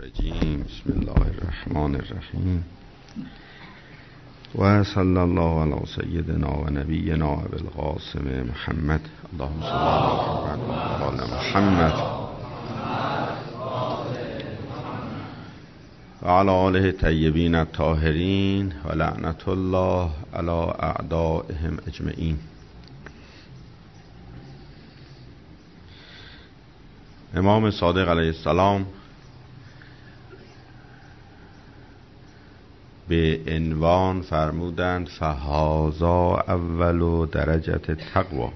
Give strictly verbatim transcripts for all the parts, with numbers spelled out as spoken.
الرجیم. بسم الله الرحمن الرحیم و صلی الله علی سیدنا و نبینا ابی القاسم محمد. اللهم صل علی محمد و آل محمد و علی آله الطیبین الطاهرین و لعنت الله علی اعدائهم اجمعین. امام صادق علیه السلام به عنوان فرمودند فهذا اول درجت تقوا.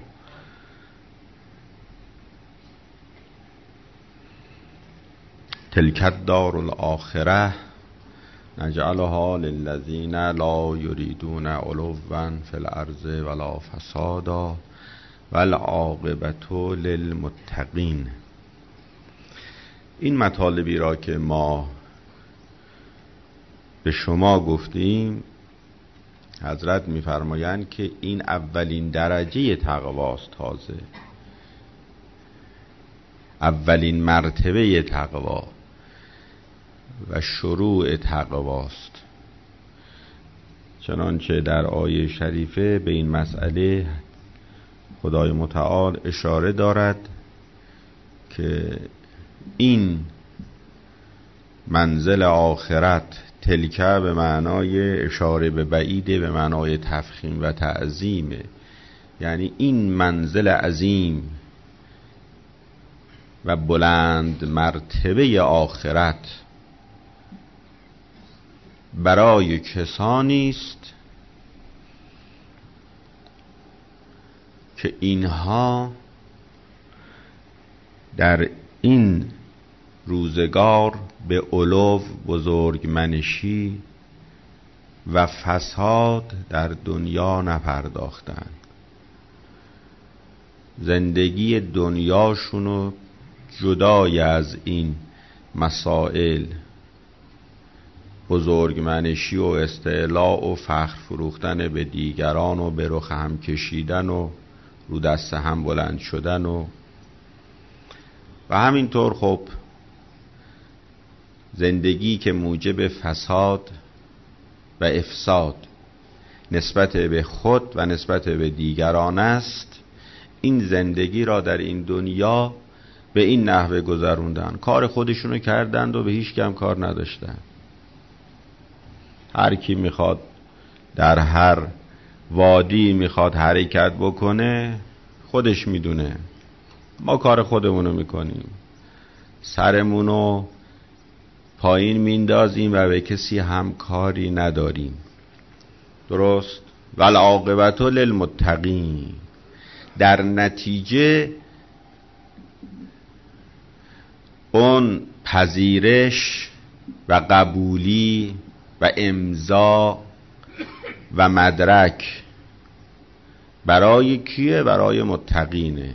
تلک الدار الاخره نجعلها للذین لا یریدون علوا فی الارض ولا فسادا والعاقبة للمتقین. این مطالبی را که ما به شما گفتیم، حضرت می‌فرمایند که این اولین درجه تقواست، تازه اولین مرتبه تقوا و شروع تقواست. چنانچه در آیه شریفه به این مسئله خدای متعال اشاره دارد که این منزل آخرت، تلکه به معنای اشاره به بعیده، به معنای تفخیم و تعظیمه، یعنی این منزل عظیم و بلند مرتبه آخرت برای کسانی است که اینها در این روزگار به علو، بزرگمنشی و فساد در دنیا نپرداختند. زندگی دنیاشونو جدای از این مسائل، بزرگمنشی و استعلاء و فخر فروختن به دیگران و به رخ هم کشیدن و رو دست هم بلند شدن و و همینطور خب زندگی که موجب فساد و افساد نسبت به خود و نسبت به دیگران است، این زندگی را در این دنیا به این نحوه گذروندن. کار خودشونو کردند و به هیچ کم کار نداشتن. هر کی میخواد در هر وادی میخواد حرکت بکنه، خودش میدونه. ما کار خودمونو میکنیم، سرمونو پایین میندازیم و به کسی هم کاری نداریم. درست؟ والعاقبة للمتقین. در نتیجه اون پذیرش و قبولی و امضا و مدرک برای کیه؟ برای متقینه.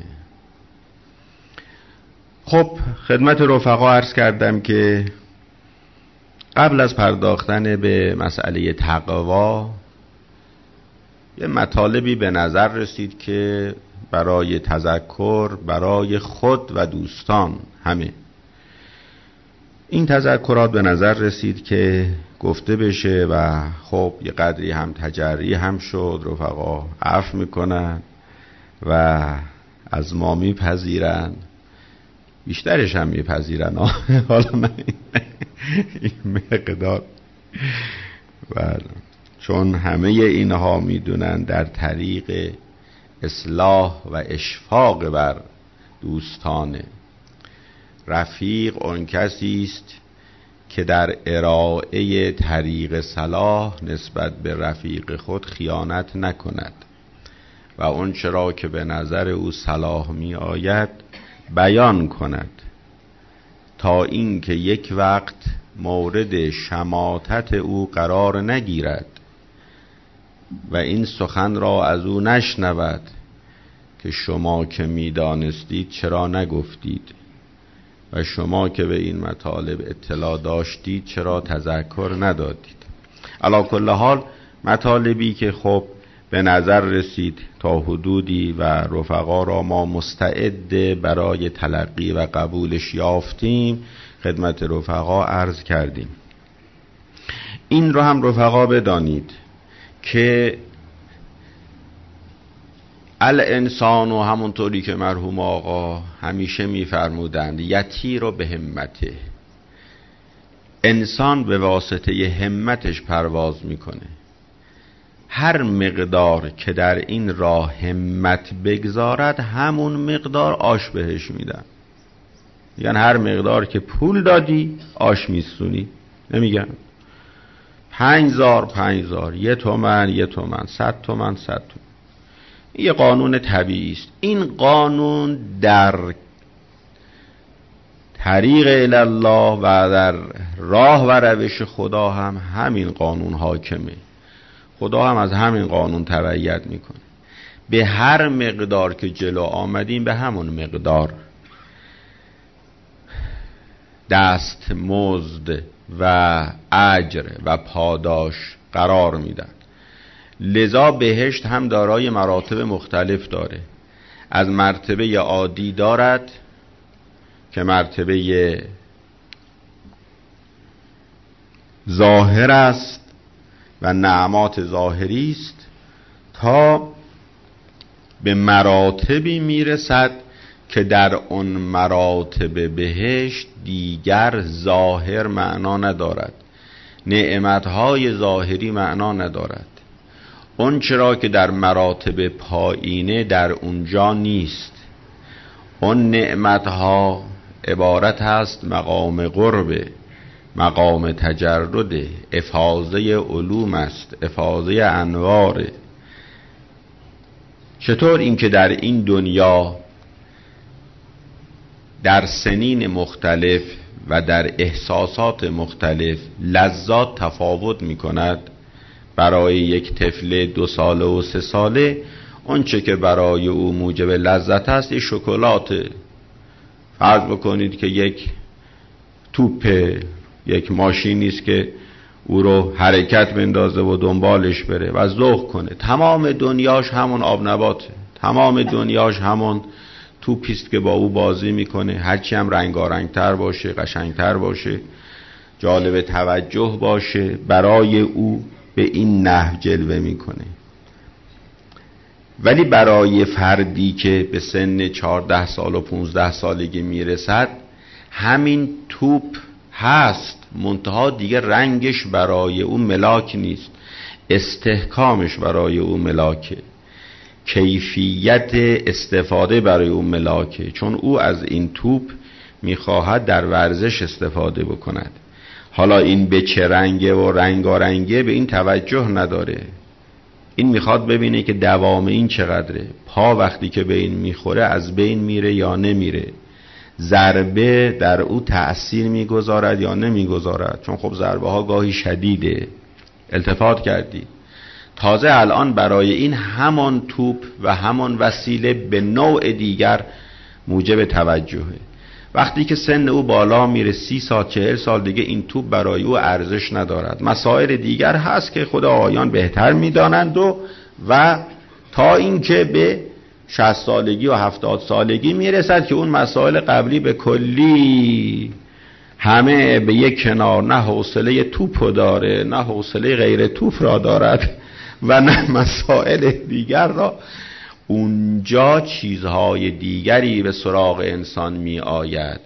خب خدمت رفقا عرض کردم که قبل از پرداختن به مسئله تقوا یه مطالبی به نظر رسید که برای تذکر، برای خود و دوستان همه این تذکرات به نظر رسید که گفته بشه و خب یه قدری هم تجری هم شد. رفقا عفو میکنن و از ما میپذیرن، بیشترش هم میپذیرن. حالا من این مقدار بله، چون همه اینها میدونن در طریق اصلاح و اشفاق بر دوستانه. رفیق اون کسی است که در ارائه طریق صلاح نسبت به رفیق خود خیانت نکند و اون چرا که به نظر او صلاح می آید بیان کند، تا اینکه یک وقت مورد شماتت او قرار نگیرد و این سخن را از او نشنود که شما که می دانستید چرا نگفتید و شما که به این مطالب اطلاع داشتید چرا تذکر ندادید. علی کل حال مطالبی که خب به نظر رسید تا حدودی و رفقا را ما مستعد برای تلقی و قبولش یافتیم خدمت رفقا عرض کردیم. این رو هم رفقا بدانید که الانسان و همونطوری که مرحوم آقا همیشه میفرمودند یتی رو به همته، انسان به واسطه همتش پرواز میکنه. هر مقدار که در این راه همت بگذارد همون مقدار آش بهش میدن. یعنی هر مقدار که پول دادی آش میستونی. نمیگن پنجزار پنجزار، یه تومن یه تومن، صد تومن صد تومن. یه قانون طبیعی است. این قانون در طریق الله و در راه و روش خدا هم همین قانون حاکمه. خدا هم از همین قانون تبعیت میکنه. به هر مقدار که جلو آمدیم به همون مقدار دست مزد و اجر و پاداش قرار میدن. لذا بهشت هم دارای مراتب مختلف داره. از مرتبه عادی دارد که مرتبه ظاهر است و نعمات ظاهری است، تا به مراتبی میرسد که در اون مراتب بهشت دیگر ظاهر معنا ندارد، نعمتهای ظاهری معنا ندارد. اون چرا که در مراتب پایینه در اونجا نیست. اون نعمتها عبارت هست مقام قرب، مقام تجرد، افاضه علوم است، افاضه انوار. چطور اینکه در این دنیا در سنین مختلف و در احساسات مختلف لذات تفاوت می کند. برای یک طفل دو ساله و سه ساله اونچه که برای او موجب لذت است یه شکلات. فرض بکنید که یک توپ، یک ماشینی است که او رو حرکت بندازه و دنبالش بره و ذوق کنه. تمام دنیاش همون آب نباته، تمام دنیاش همون توپیست که با او بازی میکنه. هرچی هم رنگارنگتر باشه، قشنگتر باشه، جالب توجه باشه، برای او به این نحو جلوه میکنه. ولی برای فردی که به سن چهارده سال و پونزده سالگی میرسد همین توپ هست، منتها دیگه رنگش برای او ملاک نیست، استحکامش برای او ملاکه، کیفیت استفاده برای او ملاکه، چون او از این توپ میخواهد در ورزش استفاده بکند. حالا این به چه رنگه و رنگارنگه به این توجه نداره. این میخواد ببینه که دوام این چقدره، پا وقتی که به این میخوره از بین میره یا نمیره، ضربه در او تأثیر میگذارد یا نمیگذارد، چون خب ضربه ها گاهی شدیده. التفات کردی. تازه الان برای این همان توپ و همان وسیله به نوع دیگر موجب توجهه. وقتی که سن او بالا میره سی سال چهل سال دیگه این توپ برای او ارزش ندارد. مسائل دیگر هست که خود آقایان بهتر میدانند و و تا اینکه به شصت سالگی و هفتاد سالگی میرسد که اون مسائل قبلی به کلی همه به یک کنار، نه حوصله توپ داره نه حوصله غیر توپ را دارد و نه مسائل دیگر را. اونجا چیزهای دیگری به سراغ انسان می آید.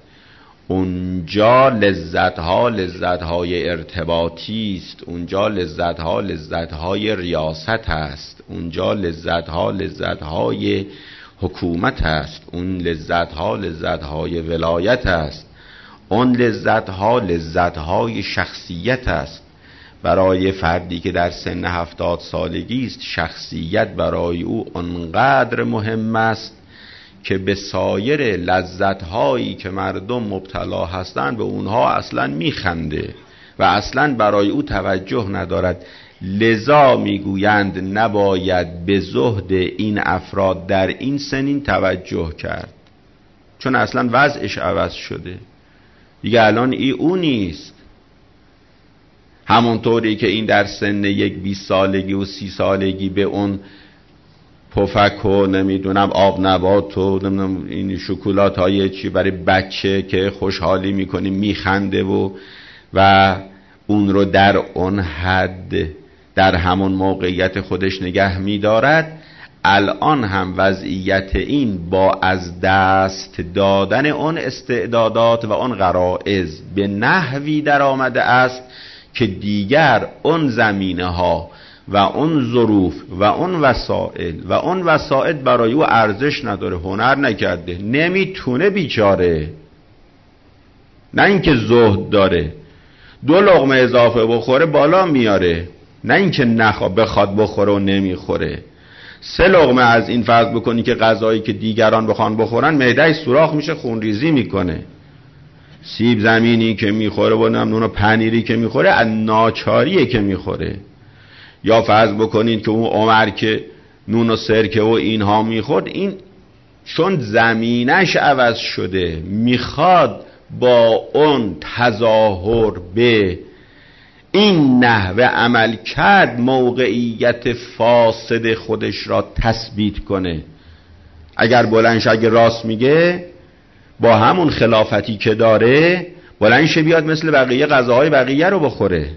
اونجا لذتها لذتهای ارتباطی است، اونجا لذتها لذتهای ریاست است، اونجا لذتها لذتهای حکومت است، اون لذتها لذتهای ولایت است، اون لذتها لذتهای شخصیت است. برای فردی که در سن هفتاد سالگی است شخصیت برای او انقدر مهم است که به سایر لذت‌هایی که مردم مبتلا هستند به اونها اصلاً میخنده و اصلاً برای او توجه ندارد. لذا میگویند نباید به زهد این افراد در این سنین توجه کرد، چون اصلاً وضعش عوض شده دیگه. الان ای او نیست. همونطوری که این در سن یک بیست سالگی و سی سالگی به اون پفک و نمیدونم آب نبات و نمیدونم این شکلات های چی برای بچه که خوشحالی میکنی میخنده و و اون رو در اون حد در همون موقعیت خودش نگه میدارد، الان هم وضعیت این با از دست دادن اون استعدادات و اون غرائز به نحوی در آمده است که دیگر اون زمینه ها و اون ظروف و اون وسائل و اون وسائل برای او ارزش نداره، هنر نکرده، نمیتونه بیچاره. نه اینکه زهد داره، دو لقمه اضافه بخوره بالا میاره، نه اینکه نخواد بخواد بخوره و نمیخوره. سه لقمه از این فرض بکنی که غذایی که دیگران بخوان بخورن معده‌اش سوراخ میشه، خونریزی میکنه. سیب زمینی که میخوره و نون و پنیری که میخوره از ناچاریه که میخوره. یا فرض بکنید که اون عمر که نون و سرکه و اینها میخورد، این چون زمینش عوض شده میخواد با اون تظاهر به این نحوه عمل کرد موقعیت فاسد خودش را تثبیت کنه. اگر بلندش اگر راست میگه با همون خلافتی که داره بلندش بیاد مثل بقیه غذاهای بقیه رو بخوره،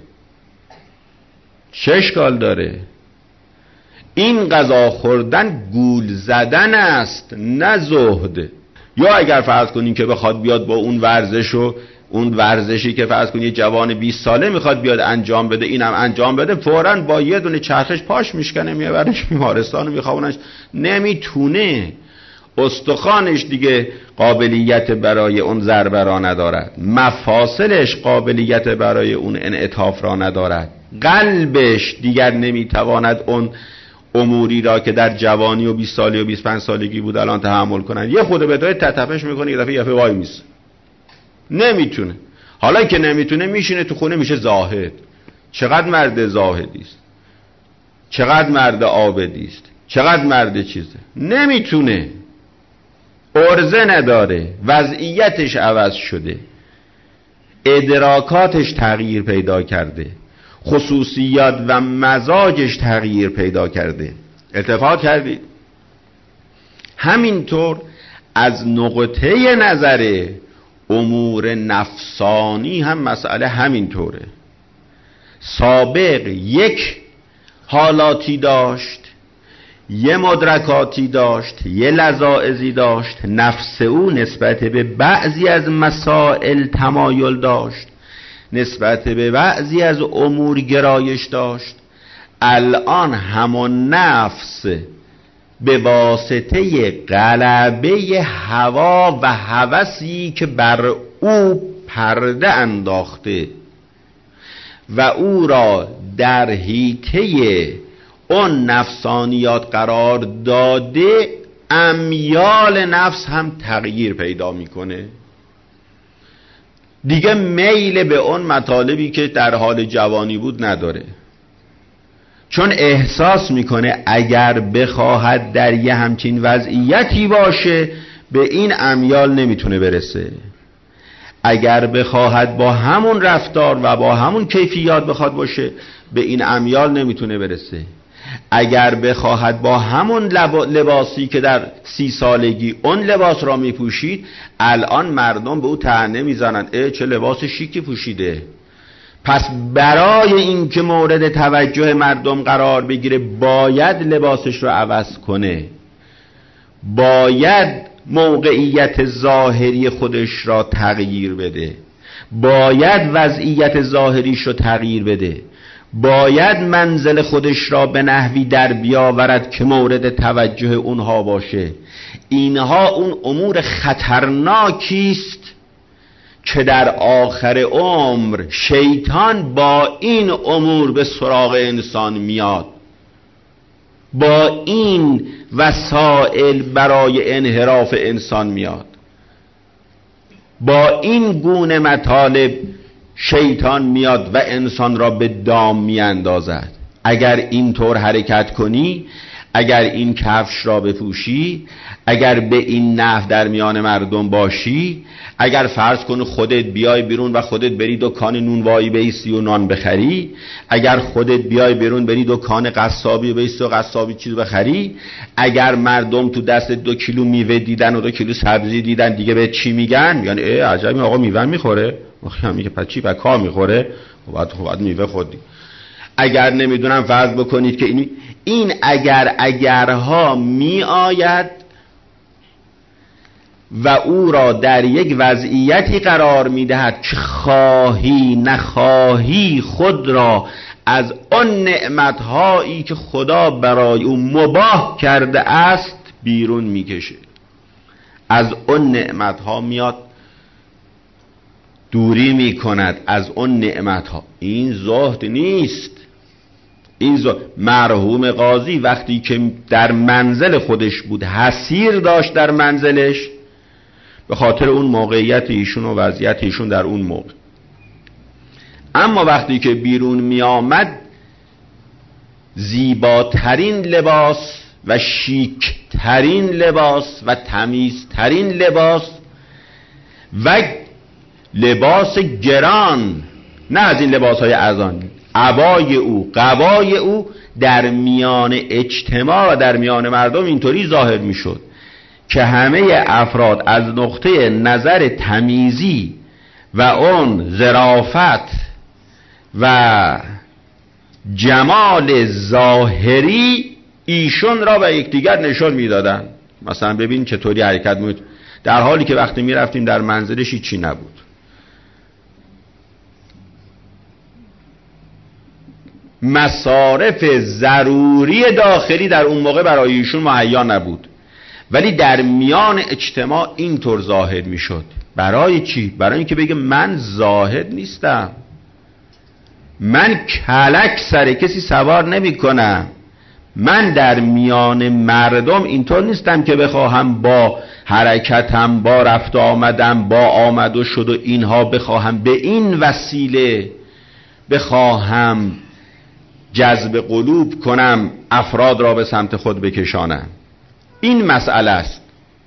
چه اشکال داره؟ این غذا خوردن گول زدن است، نه زهد. یا اگر فرض کنین که بخواد بیاد با اون ورزش و اون ورزشی که فرض کنین یه جوان بیست ساله میخواد بیاد انجام بده، اینم انجام بده، فوراً با یه دونه چرخش پاش میشکنه میبرنش بیمارستان و میخوابونش، نمیتونه. استخوانش دیگه قابلیت برای اون ضربه را ندارد، مفاصلش قابلیت برای اون انعطاف را ندارد، قلبش دیگر نمیتواند اون اموری را که در جوانی و بیست سالی و بیست و پنج سالگی بود الان تحمل کنن. یه خود به دای تتپش میکنه، یه دفعه یه دفعه وای میسه، نمیتونه. حالا که نمیتونه میشینه تو خونه میشه زاهد. چقدر مرد زاهدی است، چقدر مرد عابدی است، چقدر مرد چیزه. نمیتونه، عرضه نداره، وضعیتش عوض شده، ادراکاتش تغییر پیدا کرده، خصوصیات و مزاجش تغییر پیدا کرده. التفات کردید؟ همینطور از نقطه نظر امور نفسانی هم مسئله همینطوره. سابق یک حالاتی داشت، یه مدرکاتی داشت، یه لذائذی داشت، نفس او نسبت به بعضی از مسائل تمایل داشت، نسبت به بعضی از امور گرایش داشت. الان همون نفس به واسطه غلبه هوا و هوسی که بر او پرده انداخته و او را در حیطه اون نفسانیات قرار داده، امیال نفس هم تغییر پیدا میکنه. دیگه میل به اون مطالبی که در حال جوانی بود نداره، چون احساس میکنه اگر بخواهد در یه همچین وضعیتی باشه به این امیال نمیتونه برسه. اگر بخواهد با همون رفتار و با همون کیفیات بخواد باشه به این امیال نمیتونه برسه. اگر بخواهد با همون لباسی که در سی سالگی اون لباس را میپوشید، الان مردم به او طعنه میزنند اه چه لباس شیکی پوشیده. پس برای این که مورد توجه مردم قرار بگیره باید لباسش رو عوض کنه، باید موقعیت ظاهری خودش را تغییر بده، باید وضعیت ظاهریش رو تغییر بده، باید منزل خودش را به نحوی در بیاورد که مورد توجه اونها باشه. اینها اون امور خطرناکی است که در آخر عمر شیطان با این امور به سراغ انسان میاد، با این وسائل برای انحراف انسان میاد، با این گونه مطالب شیطان میاد و انسان را به دام میاندازد. اگر اینطور حرکت کنی اگر این کفش را بپوشی، اگر به این نحو در میان مردم باشی، اگر فرض کن خودت بیای بیرون و خودت بری دکان نونوایی بیستی و نان بخری، اگر خودت بیای بیرون بری دکان قصابی بیستی و قصابی چیز بخری، اگر مردم تو دست دو کیلو میوه دیدن و دو کیلو سبزی دیدن دیگه به چی میگن؟ یعنی ای عجب آقا میوه میخوره؟ آخه میگه پس چی؟ پس کار میخوره؟ خب خب میوه خودی. اگر نمیدونم فرض بکنید که این این اگر اگرها می آید و او را در یک وضعیتی قرار می دهد که خواهی نخواهی خود را از آن نعمتهایی که خدا برای او مباح کرده است بیرون می کشه. از آن نعمتها میاد دوری می کند، از آن نعمتها. این زهد نیست. این زهد. مرحوم قاضی وقتی که در منزل خودش بود، حسیر داشت در منزلش به خاطر اون موقعیت ایشون و وضعیت ایشون در اون موقع. اما وقتی که بیرون می آمد، زیباترین لباس و شیکترین لباس و تمیزترین لباس و لباس گران، نه از این لباس های ارزان، عبای او، قبای او در میان اجتماع و در میان مردم اینطوری ظاهر می شد که همه افراد از نقطه نظر تمیزی و اون ظرافت و جمال ظاهری ایشون را به یکدیگر نشون میدادن. مثلا ببین چطوری حرکت می‌کرد، در حالی که وقتی میرفتیم در منزلش هیچی نبود. مصارف ضروری داخلی در اون موقع برای ایشون مهیا نبود، ولی در میان اجتماع اینطور ظاهر میشد. برای چی؟ برای اینکه بگه من زاهد نیستم، من کلک سر کسی سوار نمی کنم، من در میان مردم اینطور نیستم که بخواهم با حرکتم، با رفت آمدم، با آمد و شد و اینها بخواهم به این وسیله بخواهم جذب قلوب کنم، افراد را به سمت خود بکشانم. این مسئله است.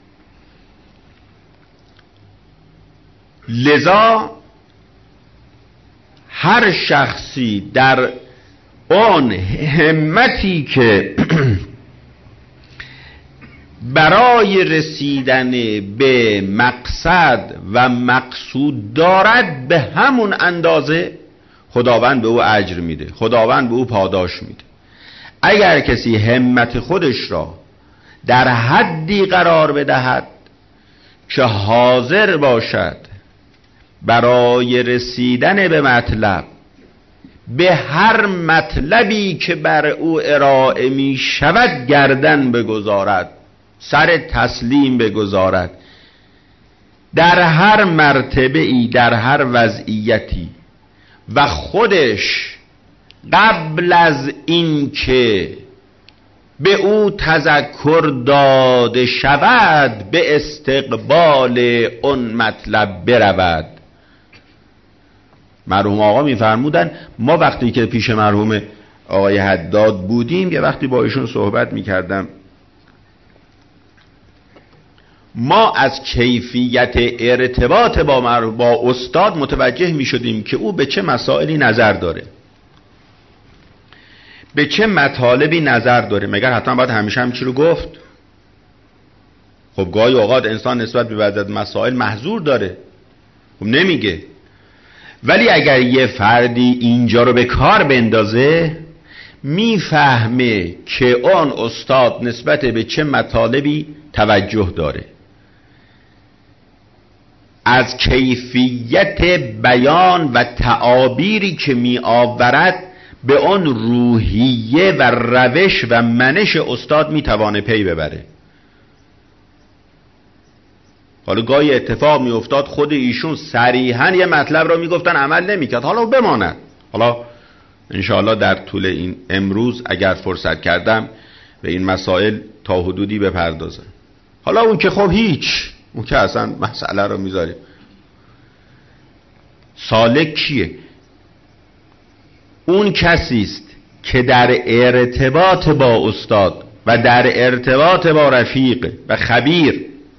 لذا هر شخصی در آن همتی که برای رسیدن به مقصد و مقصود دارد، به همون اندازه خداوند به او اجر میده، خداوند به او پاداش میده. اگر کسی همت خودش را در حدی قرار بدهد که حاضر باشد برای رسیدن به مطلب، به هر مطلبی که بر او ارائه می شود گردن بگذارد، سر تسلیم بگذارد، در هر مرتبه ای، در هر وضعیتی، و خودش قبل از این که به او تذکر داده شود به استقبال اون مطلب برود. مرحوم آقا میفرمودن ما وقتی که پیش مرحوم آقای حداد بودیم، یه وقتی با ایشون صحبت میکردم، ما از کیفیت ارتباط با با استاد متوجه می شدیم که او به چه مسائلی نظر داره، به چه مطالبی نظر داره. مگر حتما باید همیشه هم چی رو گفت؟ خب گاهی اوقات انسان نسبت به بعضی از مسائل محظور داره، خب نمیگه. ولی اگر یه فردی اینجا رو به کار بندازه، میفهمه که اون استاد نسبت به چه مطالبی توجه داره. از کیفیت بیان و تعابیری که می آورد به اون روحیه و روش و منش استاد می توانه پی ببره. حالا گاهی اتفاق می افتاد خود ایشون صریحاً یه مطلب را می گفتن عمل نمی کرد، حالا بماند. حالا انشاءالله در طول این امروز اگر فرصت کردم به این مسائل تا حدودی بپردازم. حالا اون که خب هیچ، اون که اصلا مسئله رو میذاره. سالک کیه؟ اون کسی است که در ارتباط با استاد و در ارتباط با رفیق و خبیر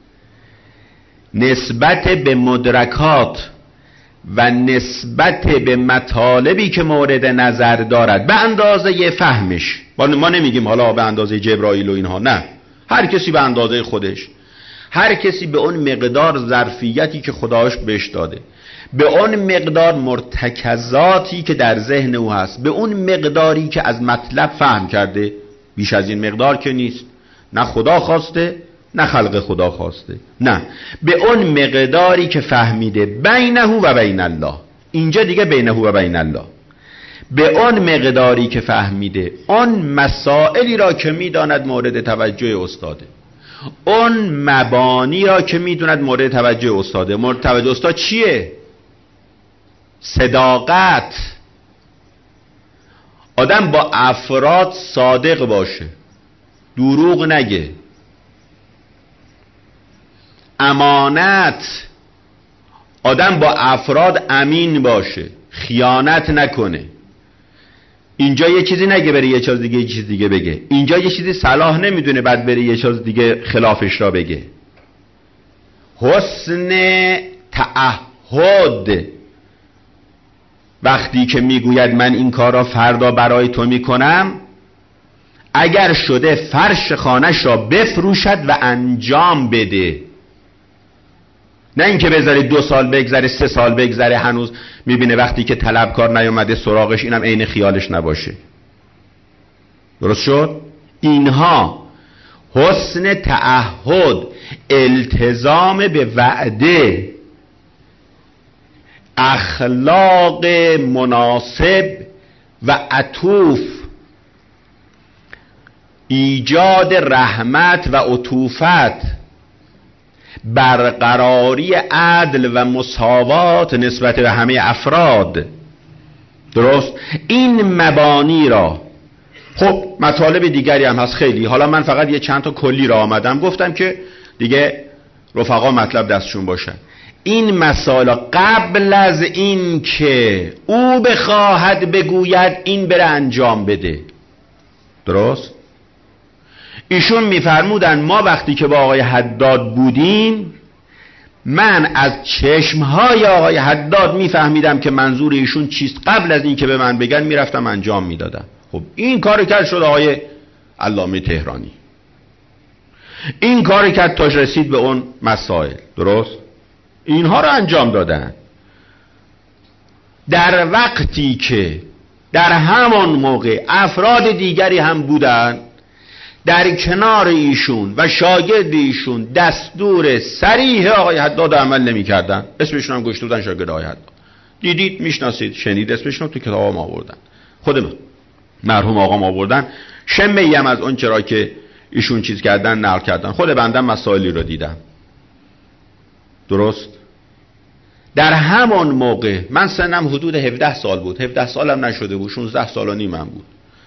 نسبت به مدرکات و نسبت به مطالبی که مورد نظر دارد به اندازه فهمش، ما نمیگیم حالا به اندازه جبرائیل و اینها، نه، هر کسی به اندازه خودش، هر کسی به اون مقدار ظرفیتی که خداش بهش داده، به اون مقدار مرتکزاتی که در ذهن او هست، به اون مقداری که از مطلب فهم کرده، بیش از این مقدار که نیست، نه خدا خواسته نه خلق خدا خواسته، نه، به اون مقداری که فهمیده بینه و بین الله، اینجا دیگه بینه و بین الله، به اون مقداری که فهمیده اون مسائلی را که میداند مورد توجه استاده، اون مبانی را که میدوند مورد توجه استاده. مورد توجه استاد چیه؟ صداقت، آدم با افراد صادق باشه، دروغ نگه، امانت، آدم با افراد امین باشه، خیانت نکنه، اینجا یه چیزی نگه بره یه چیز دیگه یه چیز دیگه بگه، اینجا یه چیزی صلاح نمیدونه بعد بره یه چیز دیگه خلافش را بگه. حسن تعهد، وقتی که میگوید من این کار را فردا برای تو میکنم، اگر شده فرش خانش را بفروشد و انجام بده، نه اینکه بذاره دو سال بگذره، سه سال بگذره، هنوز میبینه وقتی که طلبکار نیومده سراغش اینم عین خیالش نباشه. درست شد؟ اینها حسن تعهد، التزام به وعده، اخلاق مناسب و عطوف، ایجاد رحمت و عطوفت، برقراری عدل و مساوات نسبت به همه افراد. درست؟ این مبانی را، خب مطالب دیگری هم هست خیلی، حالا من فقط یه چند تا کلی را آمدم گفتم که دیگه رفقا مطلب دستشون باشن. این مسائل قبل از این که او بخواهد بگوید این بره انجام بده. درست؟ ایشون میفرمودن ما وقتی که با آقای حداد بودیم، من از چشمهای آقای حداد میفهمیدم که منظور ایشون چیست، قبل از این که به من بگن میرفتم انجام میدادم. خب این کار کرد شد آقای علامه تهرانی، این کار کرد تا رسید به اون مسائل. درست؟ اینها رو انجام دادن. در وقتی که در همان موقع افراد دیگری هم بودن در کنار ایشون و شاگرد ایشون دستور صریح آقای حداد عمل نمی کردن، اسمشون هم گشته بودن شاگرد آقای حداد. دیدید، میشناسید، شنید اسمشون تو کتاب ما آوردن، خود من مرحوم آقا ما آوردن، شمه هم از اون چرا که ایشون چیز کردن نقل کردن، خود بندم مسائلی رو دیدم. درست؟ در همان موقع من سنم حدود هفده سال بود، هفده سالم نشده بود، شانزده سال و نیمم بود.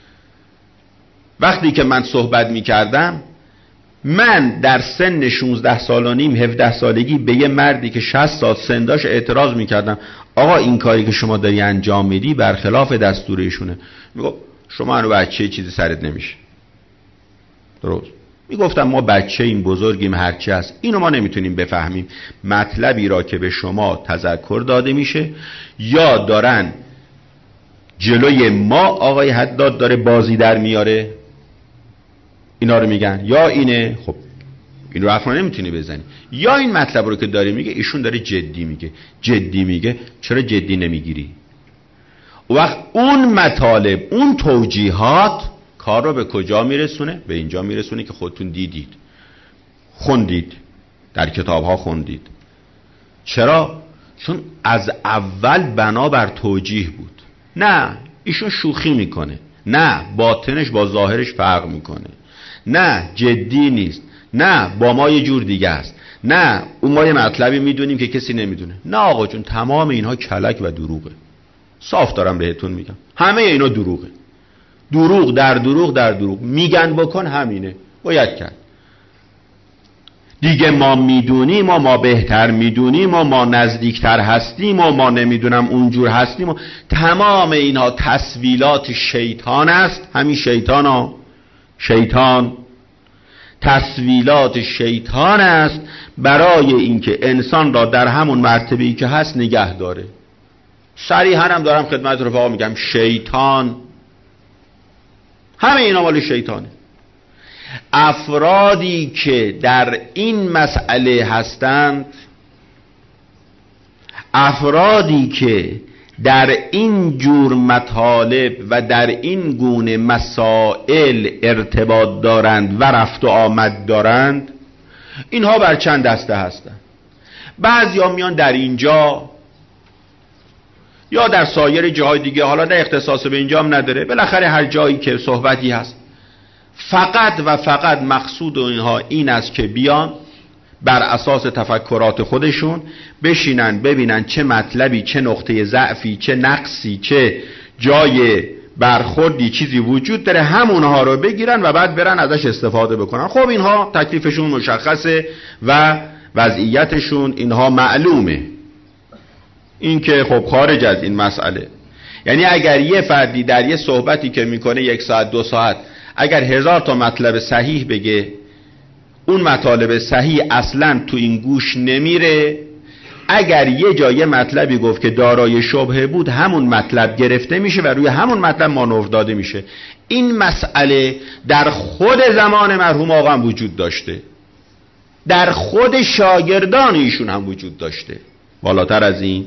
وقتی که من صحبت می کردم، من در سن شانزده سال و نیم هفده سالگی به یه مردی که شصت سال سن داشت اعتراض می کردم، آقا این کاری که شما داری انجام میدی برخلاف دستور ایشونه. می گفت شما هنو بچه چیزی سرت نمیشه. درست؟ می گفتم ما بچه این بزرگیم، هرچی هست اینو ما نمیتونیم بفهمیم، مطلبی را که به شما تذکر داده میشه یا دارن جلوی ما آقای حداد داره بازی در میاره، اینا رو میگن، یا اینه، خب این رو حرف نمیتونی بزنی، یا این مطلب رو که داره میگه ایشون داره جدی میگه. جدی میگه چرا جدی نمیگیری؟ وقت اون مطالب، اون توجیهات کار رو به کجا میرسونه؟ به اینجا میرسونه که خودتون دیدید، خوندید، در کتاب ها خوندید. چرا؟ چون از اول بنا بر توجیه بود. نه ایشون شوخی میکنه، نه باطنش با ظاهرش فرق میکنه، نه جدی نیست، نه با ما یه جور دیگه است، نه اون ما یه مطلبی میدونیم که کسی نمیدونه. نه آقا جون، تمام اینها کلک و دروغه. صاف دارم بهتون میگم، همه اینا دروغه. دروغ در دروغ در دروغ. میگن بکن، همینه، باید کرد. دیگه ما میدونیم و ما بهتر میدونیم و ما نزدیکتر هستیم و ما نمیدونم اونجور هستیم و تمام اینها تسویلات شیطان است. همین شیطان ها، شیطان تسویلات شیطان است برای اینکه انسان را در همون مرتبه‌ای که هست نگه داره. صریحاً هم دارم خدمت رفقا میگم شیطان، همه اینا مال شیطانه. افرادی که در این مسئله هستند، افرادی که در این جور مطالب و در این گونه مسائل ارتباط دارند و رفت و آمد دارند، اینها بر چند دسته هستند. بعضی ها میان در اینجا یا در سایر جاهای دیگه، حالا نه اختصاص به اینجا هم نداره، بالاخره هر جایی که صحبتی هست، فقط و فقط مقصود اینها این است که بیان بر اساس تفکرات خودشون بشینن ببینن چه مطلبی، چه نقطه ضعفی، چه نقصی، چه جای برخوردی چیزی وجود داره، همونها رو بگیرن و بعد برن ازش استفاده بکنن. خب اینها تکلیفشون مشخصه و وضعیتشون اینها معلومه. این که خب خارج از این مسئله، یعنی اگر یه فردی در یه صحبتی که میکنه یک ساعت دو ساعت اگر هزار تا مطلب صحیح بگه، اون مطالب صحیح اصلا تو این گوش نمیره. اگر یه جای مطلبی گفت که دارای شبهه بود، همون مطلب گرفته میشه و روی همون مطلب مانور داده میشه. این مسئله در خود زمان مرحوم آقا هم وجود داشته، در خود شاگردان ایشون هم وجود داشته. بالاتر از این،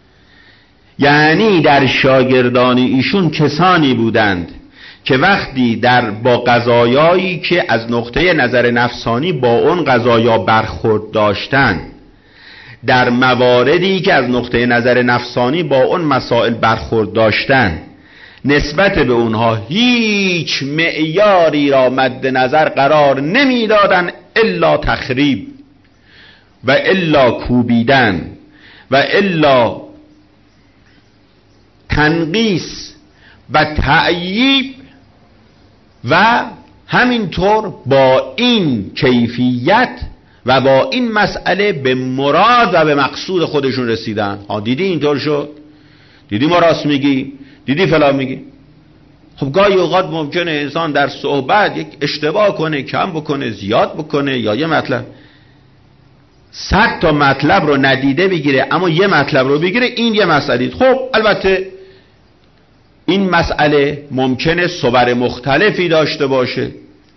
یعنی در شاگردان ایشون کسانی بودند که وقتی در با قضایایی که از نقطه نظر نفسانی با اون قضایا برخورد داشتن، در مواردی که از نقطه نظر نفسانی با اون مسائل برخورد داشتن، نسبت به اونها هیچ معیاری را مد نظر قرار نمیدادن الا تخریب و الا کوبیدن و الا تنقیص و تعییب، و همینطور با این کیفیت و با این مسئله به مراد و به مقصود خودشون رسیدن. ها دیدی اینطور شد، دیدی ما راست میگی، دیدی فلان میگی. خب گاهی اوقات ممکنه انسان در صحبت یک اشتباه کنه، کم بکنه، زیاد بکنه، یا یه مطلب صد تا مطلب رو ندیده بگیره اما یه مطلب رو بگیره. این یه مسئله. خب البته این مسئله ممکنه صور مختلفی داشته باشه،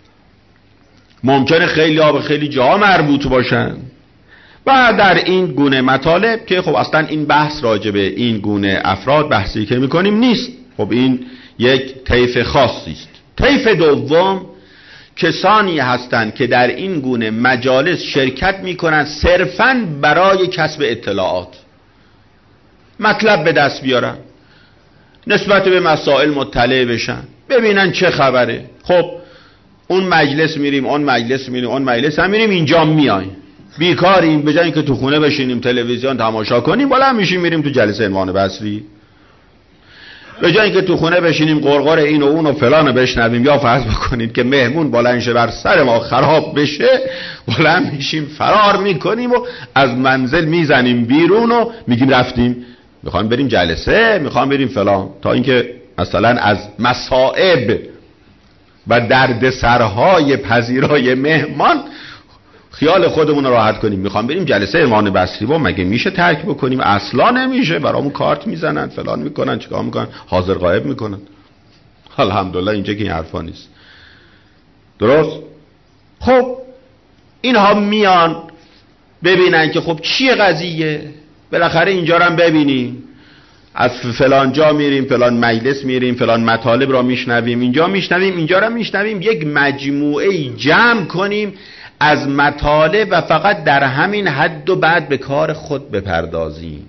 ممکنه خیلی ها به خیلی جا مربوط باشن و در این گونه مطالب که خب اصلا این بحث راجبه این گونه افراد بحثی که میکنیم نیست. خب این یک طیف خاصی است. طیف دوم کسانی هستند که در این گونه مجالس شرکت میکنن صرفاً برای کسب اطلاعات، مطلب به دست بیارن، نسبت به مسائل مطلع بشن، ببینن چه خبره. خب اون مجلس میریم، اون مجلس میریم، اون مجلس هم میریم، اینجا میایم بیکاریم، به جای اینکه تو خونه بشینیم تلویزیون تماشا کنیم بلند میشیم میریم تو جلسه عنوان بصری. به جای اینکه تو خونه بشینیم قرقر این و اون و فلان بشنویم، یا فرض بکنید که مهمون بلند شه بر سر ما خراب بشه، بلند میشیم فرار میکنیم و از منزل میزنیم بیرون و میگیم رفتیم میخوام بریم جلسه، میخوام بریم فلان، تا اینکه مثلا از مصائب و درد سرهای پذیرای مهمان خیال خودمون رو راحت کنیم. میخوام بریم جلسه امام بصری، و مگه میشه ترک بکنیم؟ اصلا نمیشه. برامون کارت میزنن، فلان میکنن، چیکار میکنن، حاضر غایب میکنن. الحمدلله اینجا که این حرفا نیست. درست؟ خب اینها میان ببینن که خب چیه قضیه، بالاخره اینجا رو هم ببینیم، از فلان جا میریم، فلان مجلس میریم، فلان مطالب را میشنویم، اینجا میشنویم، اینجا را میشنویم، یک مجموعه جمع کنیم از مطالب و فقط در همین حد و بعد به کار خود بپردازیم.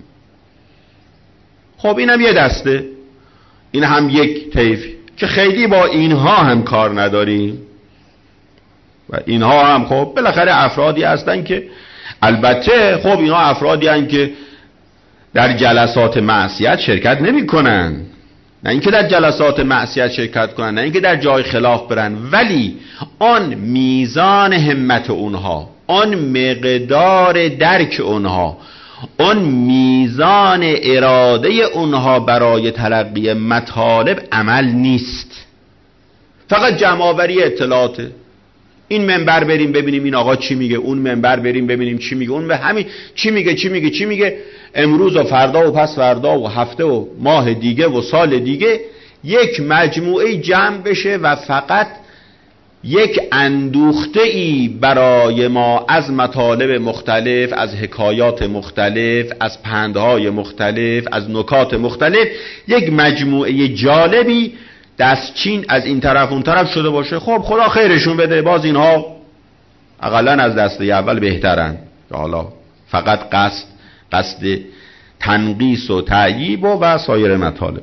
خب این هم یه دسته، این هم یک طیف که خیلی با اینها هم کار نداریم و اینها هم خب بالاخره افرادی هستن که البته خب اینها افرادی هستن که در جلسات معصیت شرکت نمی کنن، نه اینکه در جلسات معصیت شرکت کنن، نه اینکه در جای خلاف برن، ولی آن میزان همت اونها، آن مقدار درک اونها، آن میزان اراده اونها برای تلقی مطالب عمل نیست، فقط جمع‌آوری اطلاعاته. این منبر بریم ببینیم این آقا چی میگه، اون منبر بریم ببینیم چی میگه، اون به همین چی میگه چی میگه چی میگه امروز و فردا و پس فردا و هفته و ماه دیگه و سال دیگه یک مجموعه جمع بشه و فقط یک اندوخته ای برای ما از مطالب مختلف، از حکایات مختلف، از پندهای مختلف، از نکات مختلف، یک مجموعه جالبی دستچین از این طرف اون طرف شده باشه. خب خدا خیرشون بده، باز اینها اقلا از دسته اول بهترن که حالا فقط قصد قصد تنقیص و تعییب و, و سایر مطالب.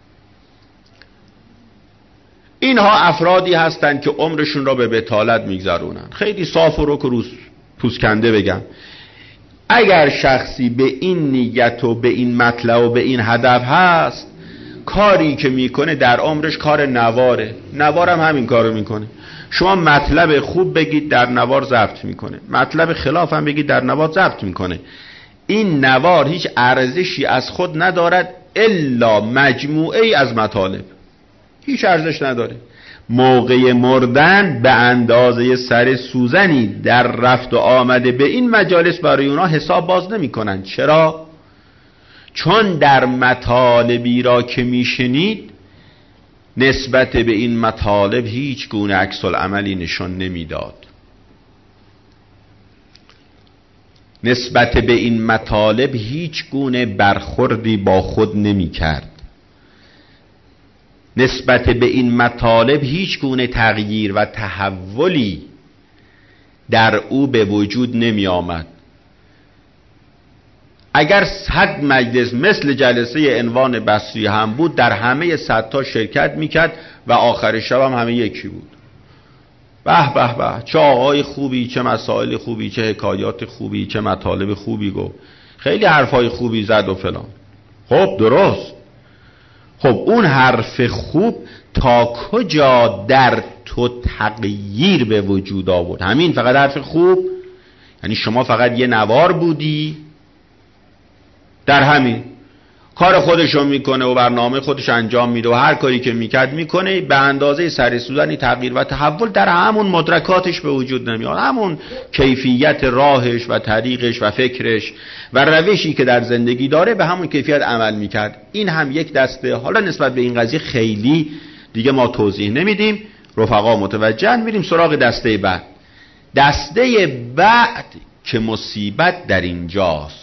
اینها افرادی هستند که عمرشون را به بطالت میگذرونن. خیلی صاف و رک و روز پوسکنده بگم، اگر شخصی به این نیت و به این مطلب و به این هدف هست، کاری که میکنه در عمرش کار نواره. نوارم همین کارو میکنه. شما مطلب خوب بگید در نوار ضبط میکنه، مطلب خلاف هم بگید در نوار ضبط میکنه. این نوار هیچ ارزشی از خود ندارد الا مجموعه ای از مطالب، هیچ ارزش نداره. موقع مردن به اندازه سر سوزنی در رفت و آمده به این مجالس برای اونا حساب باز نمی کنن. چرا؟ چون در مطالبی را که میشنید نسبت به این مطالب هیچ گونه عکس العملی نشان نمیداد. نسبت به این مطالب هیچ گونه برخوردی با خود نمی کرد. نسبت به این مطالب هیچ گونه تغییر و تحولی در او به وجود نمی آمد. اگر صد مجلس مثل جلسه عنوان بصری هم بود، در همه صد تا شرکت میکرد و آخر شب هم همه یکی بود. به به به، چه آقای خوبی، چه مسائل خوبی، چه حکایات خوبی، چه مطالب خوبی گفت، خیلی حرفای خوبی زد و فلان. خب درست. خب اون حرف خوب تا کجا در تو تغییر به وجود آورد؟ همین فقط حرف خوب؟ یعنی شما فقط یه نوار بودی؟ در همین کار خودشو میکنه و برنامه خودش انجام میده و هر کاری که میکرد میکنه، به اندازه سر سوزنی تغییر و تحول در همون مدرکاتش به وجود نمیاد، همون کیفیت راهش و طریقش و فکرش و روشی که در زندگی داره به همون کیفیت عمل میکرد. این هم یک دسته. حالا نسبت به این قضیه خیلی دیگه ما توضیح نمیدیم، رفقا متوجه. میریم سراغ دسته بعد. دسته بعد که مصیبت در اینجاست،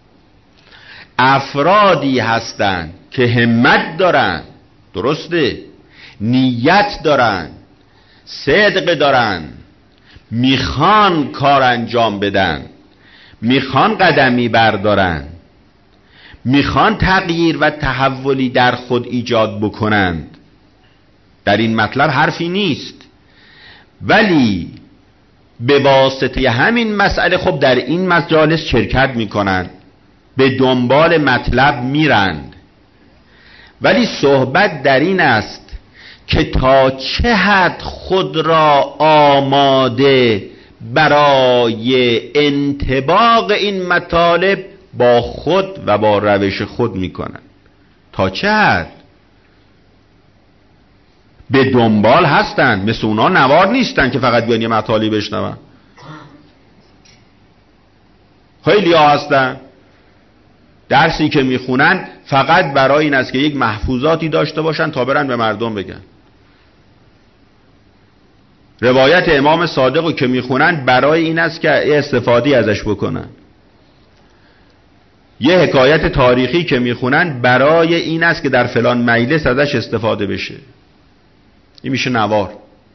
افرادی هستند که همت دارن، درسته، نیت دارن، صدق دارن، میخوان کار انجام بدن، میخوان قدمی بردارن، میخوان تغییر و تحولی در خود ایجاد بکنند. در این مطلب حرفی نیست، ولی به واسطه همین مسئله خب در این مجالس شرکت میکنند، به دنبال مطلب میرند. ولی صحبت در این است که تا چه حد خود را آماده برای انطباق این مطالب با خود و با روش خود میکنند. تا چه حد به دنبال هستند. مثل اونا نوار نیستن که فقط بیان یه مطالبی بشنون. خیلی ها هستن درسی که میخونن فقط برای این است که یک محفوظاتی داشته باشن تا برن به مردم بگن. روایت امام صادق که میخونن برای این است که استفاده ازش بکنن. یه حکایت تاریخی که میخونن برای این است که در فلان مجلس ازش استفاده بشه. این میشه نوار.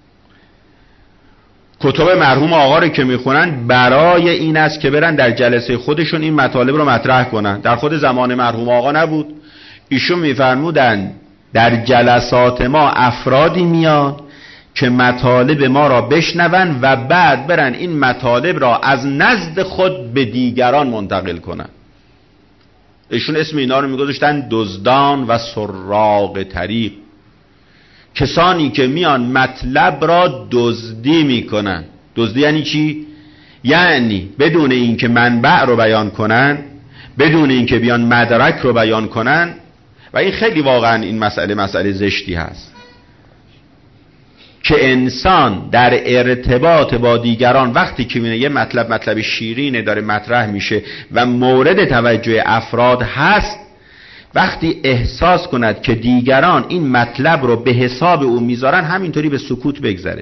کتب مرحوم آقا رو که میخونن برای این است که برن در جلسه خودشون این مطالب رو مطرح کنن. در خود زمان مرحوم آقا نبود. ایشون میفرمودن در جلسات ما افرادی میاد که مطالب ما را بشنون و بعد برن این مطالب را از نزد خود به دیگران منتقل کنن. ایشون اسم اینا رو میگذاشتن دزدان و سراغ طریق. کسانی که میان مطلب را دزدی میکنن. دزدی یعنی چی؟ یعنی بدون اینکه منبع رو بیان کنن، بدون اینکه بیان مدرک رو بیان کنن. و این خیلی واقعا این مسئله مسئله زشتی هست که انسان در ارتباط با دیگران وقتی که میبینه یه مطلب مطلب شیرینه داره مطرح میشه و مورد توجه افراد هست، وقتی احساس کند که دیگران این مطلب رو به حساب او میذارن، همینطوری به سکوت بگذره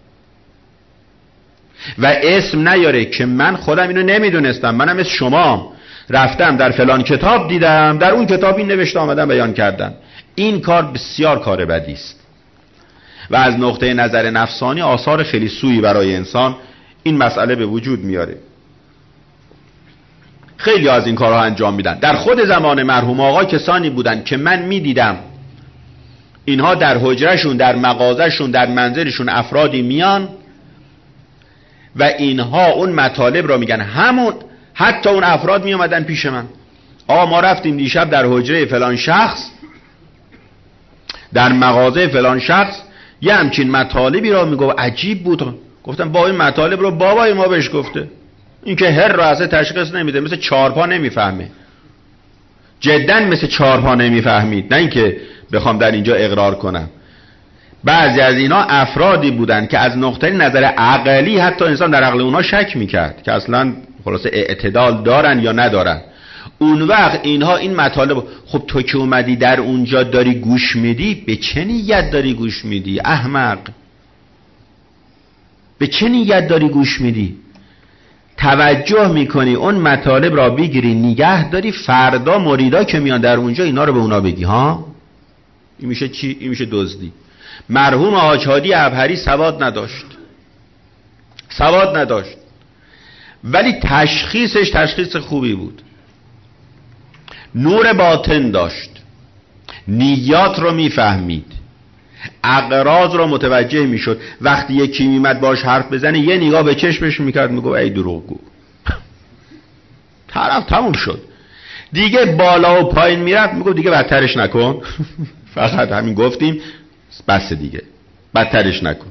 و اسم نیاره که من خودم اینو نمیدونستم، منم مثل شما رفتم در فلان کتاب دیدم، در اون کتاب این نوشته آمدم بیان کردم. این کار بسیار کار بدی است و از نقطه نظر نفسانی آثار خیلی سوئی برای انسان این مسئله به وجود میاره. خیلی از این کارها انجام میدن. در خود زمان مرحوم آقا کسانی بودن که من میدیدم اینها در حجرهشون، در مغازهشون، در منزلشون افرادی میان و اینها اون مطالب را میگن. همون حتی اون افراد می اومدن پیش من، آقا ما رفتیم دیشب در حجره فلان شخص، در مغازه فلان شخص یه همچین مطالبی را میگفت، عجیب بود. گفتم با این مطالب رو بابای ما بهش گفته، این که هر را اصلا تشخیص نمیده، مثل چارپا نمیفهمه، جدا مثل چارپا نمیفهمید. نه اینکه بخوام در اینجا اقرار کنم، بعضی از اینا افرادی بودن که از نقطه نظر عقلی حتی انسان در عقل اونا شک میکرد که اصلا خلاصه اعتدال دارن یا ندارن. اون وقت اینها این مطالب، خب تو که اومدی در اونجا داری گوش میدی، به چه نیت داری گوش میدی احمق؟ به چه نیت داری گوش میدی؟ توجه میکنی اون مطالب را بگیری نگه داری، فردا مریدا که میان در اونجا اینا رو به اونا بگی. ها این میشه چی؟ این میشه دزدی. مرحوم حاج هادی ابهری سواد نداشت، سواد نداشت ولی تشخیصش تشخیص خوبی بود، نور باطن داشت، نیات رو میفهمید، اغراض رو متوجه میشد. وقتی یکی میمد باش حرف بزنه یه نگاه به چشمش میکرد، میگو ای دروغگو، طرف تموم شد دیگه. بالا و پایین میرفت میگو دیگه بدترش نکن فقط همین گفتیم بس دیگه، بدترش نکن.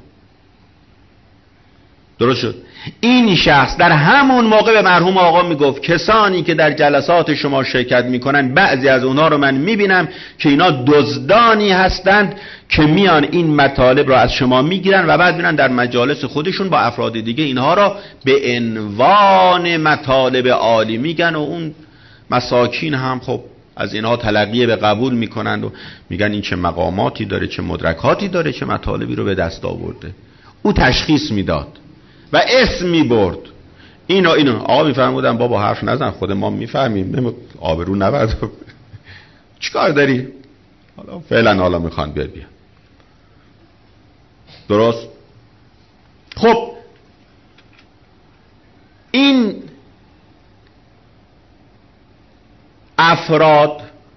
درست شد. این شخص در همون موقع به مرحوم آقا میگفت کسانی که در جلسات شما شرکت میکنن، بعضی از اونها رو من میبینم که اینا دزدانی هستند که میان این مطالب رو از شما میگیرن و بعد میرن در مجالس خودشون با افراد دیگه اینها رو به عنوان مطالب عالی میگن و اون مساکین هم خب از اینها تلقیه به قبول میکنند و میگن این چه مقاماتی داره، چه مدرکاتی داره، چه مطالبی رو به دست آورده. او تشخیص میداد و اسم میبرد. اینو اینو آقا میفهمودن بابا حرف نزن، خود ما میفهمیم، آبرو نبرد چیکار داری؟ حالا فعلا حالا میخوان بیاد بیا. درست؟ خب این افراد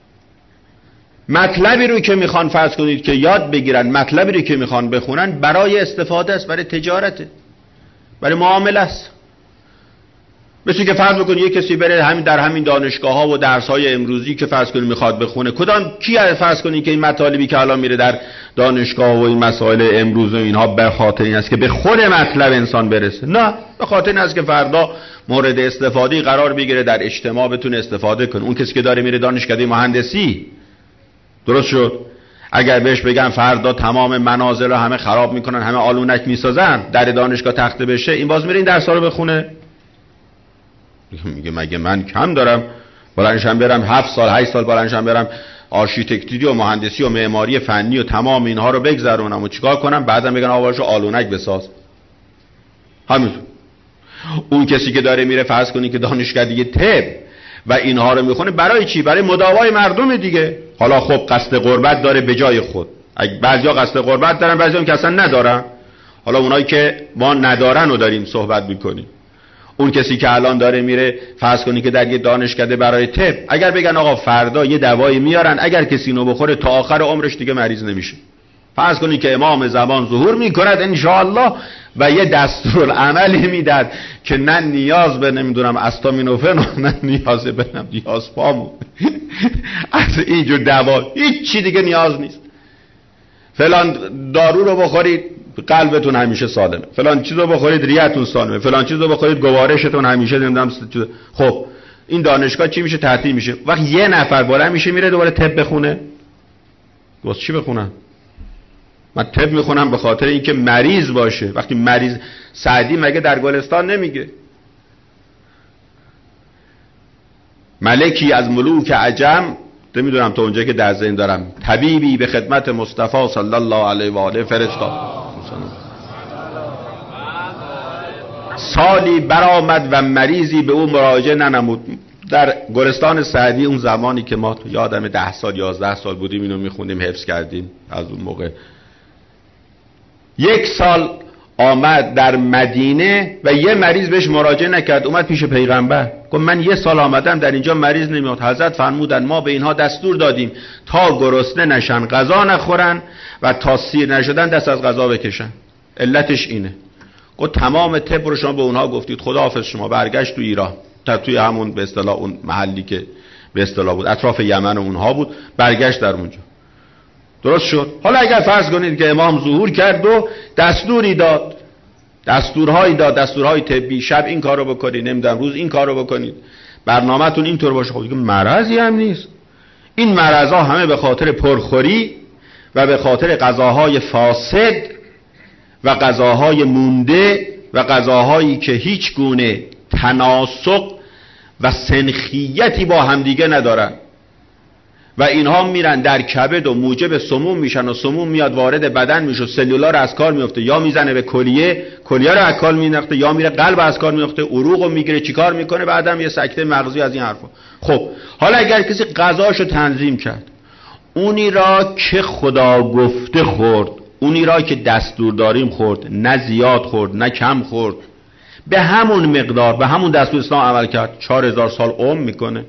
مطلبی رو که میخوان فرض کنید که یاد بگیرن، مطلبی رو که میخوان بخونن برای استفاده است، برای تجارته، برای معامله است. مثل که فرض بکنید یک کسی بره همین در همین دانشگاه ها و درس های امروزی که فرض کنید میخواد بخونه، کدام کی فرض کنید که این مطالبی که الان میره در دانشگاه و این مسائل امروز و اینها به خاطر این است که به خود مطلب انسان برسه؟ نه، به خاطر این است که فردا مورد استفاده قرار بگیره، در اجتماع بتونه استفاده کنه. اون کسی که داره میره دانشکده مهندسی، درست شد، اگر بهش بگن فردا تمام منازل رو همه خراب میکنن، همه آلونک میسازن، در دانشگاه تخته بشه، این باز میره این درس‌ها رو بخونه؟ میگه مگه من کم دارم بلندشم برم هفت سال هشت سال بلندشم برم آرشیتکتوری و مهندسی و معماری فنی و تمام اینها رو بگذرونم و چیکار کنم؟ بعدم بگن آواشو آلونک بساز. همینطور اون کسی که داره میره فرض کنی که دانشکده طب و اینها رو میخونه، برای چی؟ برای مداوای مردم دیگه. حالا خب قصد قربت داره به جای خود، بعضیا قصد قربت دارن، بعضیا که اصلا ندارن. حالا اونایی که ما ندارن رو داریم صحبت میکنیم. اون کسی که الان داره میره فرض کنی که در یه دانشکده برای طب، اگر بگن آقا فردا یه دوایی میارن اگر کسی اینو بخوره تا آخر عمرش دیگه مریض نمیشه، فرض کنی که امام زمان ظهور میکند انشاءالله و یه دستورالعملی میداد که نه نیاز به نمیدونم استامینوفن و نه نیاز به دیازپام از اینجور دوا هیچ چی دیگه نیاز نیست، فلان دارو رو بخورید قلبتون همیشه سالمه، فلان چیزو بخورید ریتون سالمه، فلان چیزو بخورید گوارشتون همیشه نمیدونم. خب این دانشگاه چی میشه؟ تعطیل میشه. وقت یه نفر بالا میشه میره دوباره طب بخونه، واسه چی بخونن؟ من طب میخونم به خاطر اینکه مریض باشه. وقتی مریض، سعدی مگه در گلستان نمیگه ملکی از ملوک عجم، نمیدونم تا اونجا که در ذهن دارم، طبیبی به خدمت مصطفی صلی الله علیه و آله فرستاد، سالی برآمد و مریضی به او مراجعه ننمود. در گلستان سعدی اون زمانی که ما یادم ده سال یازده سال بودیم اینو میخوندیم حفظ کردیم از اون موقع، یک سال آمد در مدینه و یه مریض بهش مراجعه نکرد، اومد پیش پیغمبر گفت من یه سال آمدم در اینجا مریض نمیاد. حضرت فرمودن ما به اینها دستور دادیم تا گرسنه نشن غذا نخورن و تا سیر نشدن دست از غذا بکشن، علتش اینه. گفت تمام طب رو شما به اونها گفتید، خداحافظ شما. برگشت تو ایران، تا توی همون به اصطلاح اون محلی که به اصطلاح بود اطراف یمن و اونها بود، برگشت در اونجا. درست شد. حالا اگر فرض کنید که امام ظهور کرد و دستوری داد، دستورهایی داد، دستورهای طبی، شب این کارو بکنید، نمیدونم روز این کارو بکنید، برنامه‌تون اینطور باشه، خب دیگه مرضی هم نیست. این مرضا همه به خاطر پرخوری و به خاطر غذاهای فاسد و غذاهای مونده و غذاهایی که هیچ گونه تناسق و سنخیتی با همدیگه ندارن و اینها میرن در کبد و موجب سموم میشن و سموم میاد وارد بدن میشه، سلولار از کار میفته، یا میزنه به کلیه، کلیه رو از کار مینداخته، یا میره قلب از کار میفته، عروق رو میگیره، چیکار میکنه؟ بعدم یه سکته مغزی از این حرفا. خب حالا اگر کسی غذاشو تنظیم کرد، اونی را که خدا گفته خورد، اونی را که دستور داریم خورد، نه زیاد خورد نه کم خورد، به همون مقدار به همون دستور اسلام عمل کرد، چهار هزار سال عمر میکنه.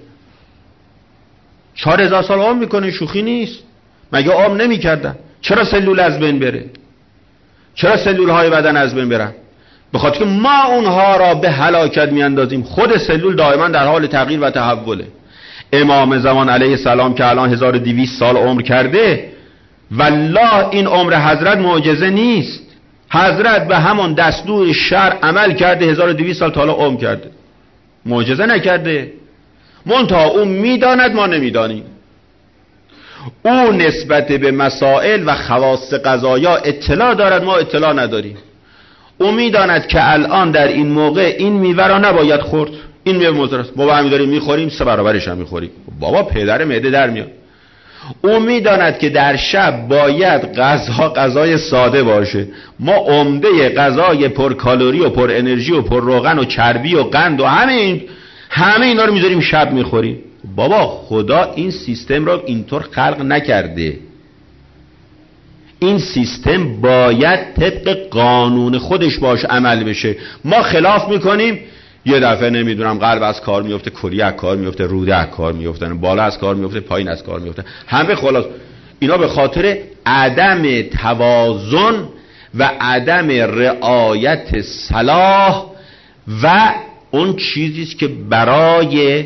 چهار هزار سال عمر میکنه، شوخی نیست. مگه عمر نمیکردن؟ چرا سلول از بین بره؟ چرا سلول های بدن از بین برن؟ به خاطر که ما اونها را به هلاکت میاندازیم. خود سلول دائما در حال تغییر و تحوله. امام زمان علیه السلام که الان هزار و دویست سال عمر کرده، والله این عمر حضرت معجزه نیست. حضرت به همون دستور شرع عمل کرده، هزار و دویست سال تا حالا عمر کرده، معجزه نکرده. منتها اون میداند ما نمیدانیم. او نسبت به مسائل و خواص قضایا اطلاع دارد، ما اطلاع نداریم. او میداند که الان در این موقع این میوه را نباید خورد، این میوه مضر است، ما با همین داریم میخوریم، سه برابرش هم میخوریم. بابا پدر معده در میاد. او میداند که در شب باید غذا غذای ساده باشه، ما عمده غذای پر کالری و پر انرژی و پر روغن و چربی و قند و همه این همه اینا رو میذاریم شب میخوریم. بابا خدا این سیستم رو اینطور خلق نکرده. این سیستم باید طبق قانون خودش باش عمل بشه. ما خلاف میکنیم، یه دفعه نمیدونم قلب از کار میفته، کلیه از کار میفته، روده از کار میفته، بالا از کار میفته، پایین از کار میفته، همه خلاص. اینا به خاطر عدم توازن و عدم رعایت صلاح و اون چیزیست که برای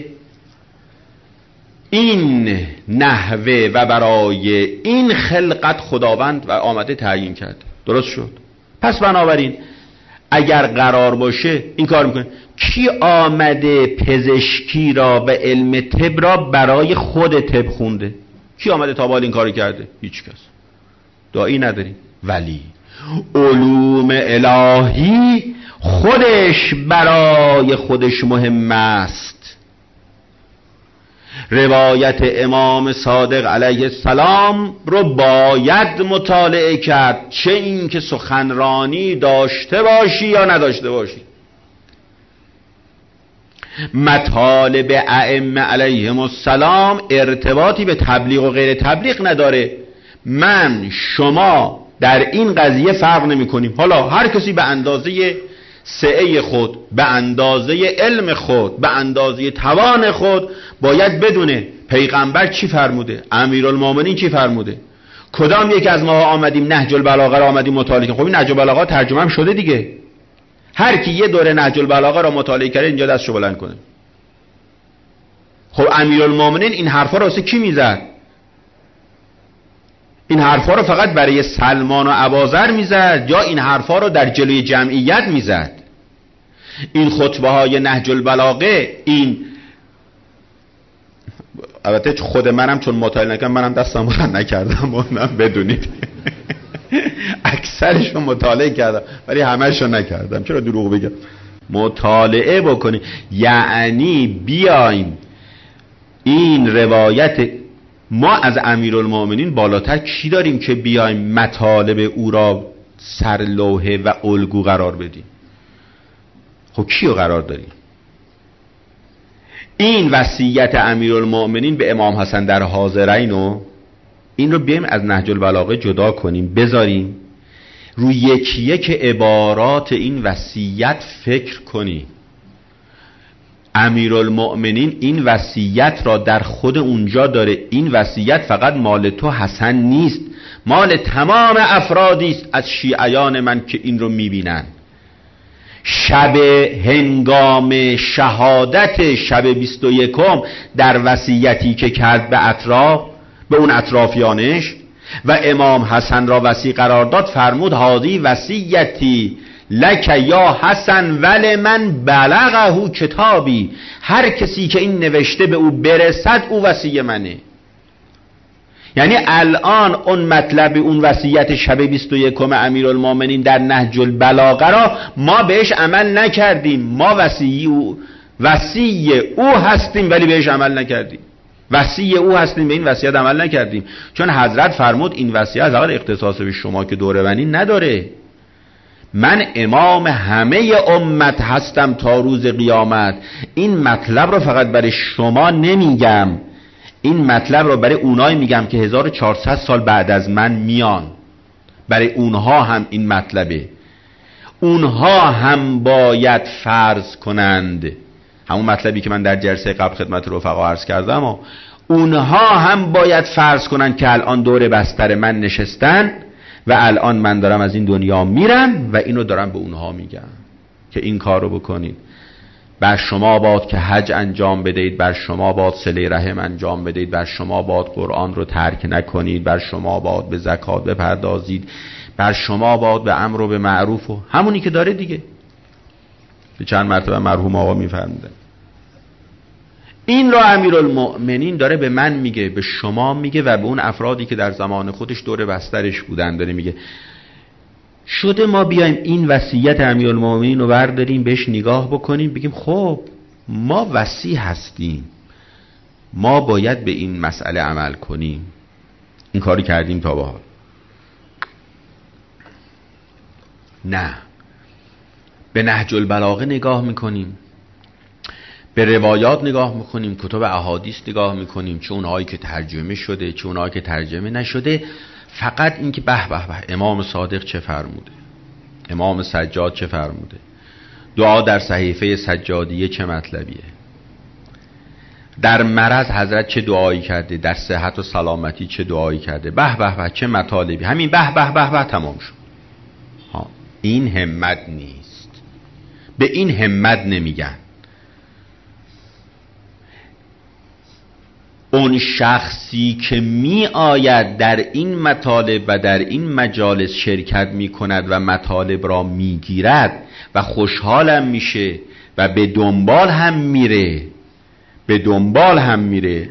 این نحوه و برای این خلقت خداوند و آمده تعیین کرد. درست شد؟ پس بنابراین اگر قرار باشه این کار میکنه. کی آمده پزشکی را و علم طب را برای خود طب خونده؟ کی آمده تا باید این کاری کرده؟ هیچ کس. داعی نداریم. ولی علوم الهی خودش برای خودش مهم است. روایت امام صادق علیه السلام رو باید مطالعه کرد، چه این که سخنرانی داشته باشی یا نداشته باشی. مطالب ائمه علیهم السلام ارتباطی به تبلیغ و غیر تبلیغ نداره. من شما در این قضیه فرق نمی کنیم. حالا هر کسی به اندازه سعه خود، به اندازه علم خود، به اندازه توان خود باید بدونه پیغمبر چی فرموده، امیرالمومنین چی فرموده. کدام یک از ما آمدیم نهج البلاغه را آمدیم مطالعه کنیم؟ خب این نهج البلاغه ترجمه هم شده دیگه. هر کی یه دوره نهج البلاغه را مطالعه کرده اینجا دستشو بلند کنه. خب امیرالمومنین این حرفا را واسه کی میزد؟ این حرفا رو فقط برای سلمان و ابوذر میزد یا این حرفا رو در جلوی جمعیت میزد؟ این خطبه های نهج البلاغه، این البته خود منم چون مطالعه نکردم، منم دستم بلند نکردم، اونم بدونید اکثرشو مطالعه کردم ولی همه‌شو نکردم. چرا دروغ بگم؟ مطالعه بکنیم، یعنی بیایم این روایت ما از امیرالمومنین بالاتر کی داریم که بیایم مطالب او را سرلوحه و الگو قرار بدیم؟ خب کیو قرار داریم؟ این وصیت امیرالمومنین به امام حسن در حاضرین و این رو بیایم از نهج البلاغه جدا کنیم، بذاریم روی یکی یک عبارات این وصیت فکر کنیم. امیرالمؤمنین این وصیت را در خود اونجا داره. این وصیت فقط مال تو حسن نیست، مال تمام افرادی است از شیعیان من که این رو میبینن. شب هنگام شهادت شب بیست و یکم در وصیتی که کرد به اطراف، به اون اطرافیانش و امام حسن را وصی قرار داد، فرمود هادی وصیتی لک یا حسن ول من بلغه کتابی، هر کسی که این نوشته به او برسد او وصی منه. یعنی الان اون مطلب اون وصیت شب بیست و یکم امیرالمومنین در نهج البلاغه را ما بهش عمل نکردیم. ما وصی او وصی او هستیم ولی بهش عمل نکردیم. وصی او هستیم به این وصیت عمل نکردیم، چون حضرت فرمود این وصیت فقط اختصاص به شما که دوره بنی نداره. من امام همه امت هستم تا روز قیامت. این مطلب رو فقط برای شما نمیگم، این مطلب رو برای اونایی میگم که هزار و چهارصد سال بعد از من میان. برای اونها هم این مطلبه. اونها هم باید فرض کنند همون مطلبی که من در جلسه قبل خدمت رفقا عرض کردم و اونها هم باید فرض کنند که الان دور بستر من نشستن و الان من دارم از این دنیا میرم و اینو دارم به اونها میگم که این کار رو بکنید. بر شما باد که حج انجام بدهید، بر شما باد صله رحم انجام بدهید، بر شما باد قرآن رو ترک نکنید، بر شما باد به زکات بپردازید، بر شما باد به امر و به معروف و همونی که داره دیگه. به چند مرتبه مرحوم آقا میفرمودن. این را امیرالمؤمنین داره به من میگه، به شما میگه و به اون افرادی که در زمان خودش دور بسترش بودن داره میگه. شده ما بیایم این وصیت امیرالمؤمنین رو برداریم بهش نگاه بکنیم بگیم خب ما وصی هستیم، ما باید به این مسئله عمل کنیم. این کاری کردیم تا به حال؟ نه. به نهج البلاغه نگاه میکنیم، به روایات نگاه میکنیم، کتب احادیث نگاه میکنیم، چه اونهایی که ترجمه شده چه اونهایی که ترجمه نشده. فقط این که به به به امام صادق چه فرموده، امام سجاد چه فرموده، دعا در صحیفه سجادیه چه مطلبیه، در مرض حضرت چه دعایی کرده، در صحت و سلامتی چه دعایی کرده، به به به چه مطالبی. همین به به به به تمام شد. ها این همت نیست، به این همت نمیگن. اون شخصی که می آید در این مطالب و در این مجالس شرکت می کند و مطالب را می گیرد و خوشحالم میشه و به دنبال هم میره، به دنبال هم میره،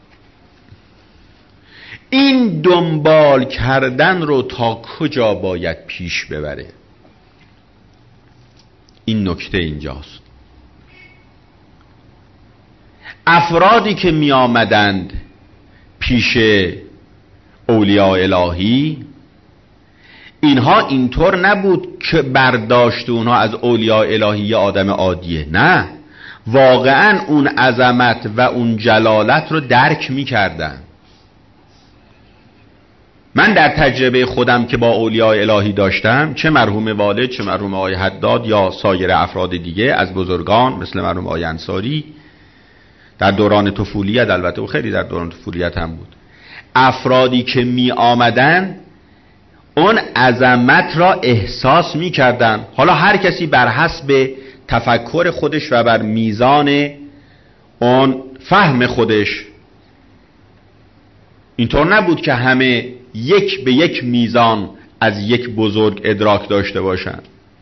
این دنبال کردن رو تا کجا باید پیش ببره؟ این نکته اینجاست. افرادی که می آمدند پیش اولیاء الهی، اینها اینطور نبود که برداشت اونها از اولیاء الهی یه آدم عادیه، نه، واقعا اون عظمت و اون جلالت رو درک می کردن. من در تجربه خودم که با اولیاء الهی داشتم، چه مرحوم والد چه مرحوم آقای حداد یا سایر افراد دیگه از بزرگان مثل مرحوم آقای انصاری، در دوران طفولیت، البته او خیلی در دوران طفولیت هم بود، افرادی که می آمدن اون عظمت را احساس می کردن. حالا هر کسی بر حسب تفکر خودش و بر میزان اون فهم خودش. اینطور نبود که همه یک به یک میزان از یک بزرگ ادراک داشته باشند.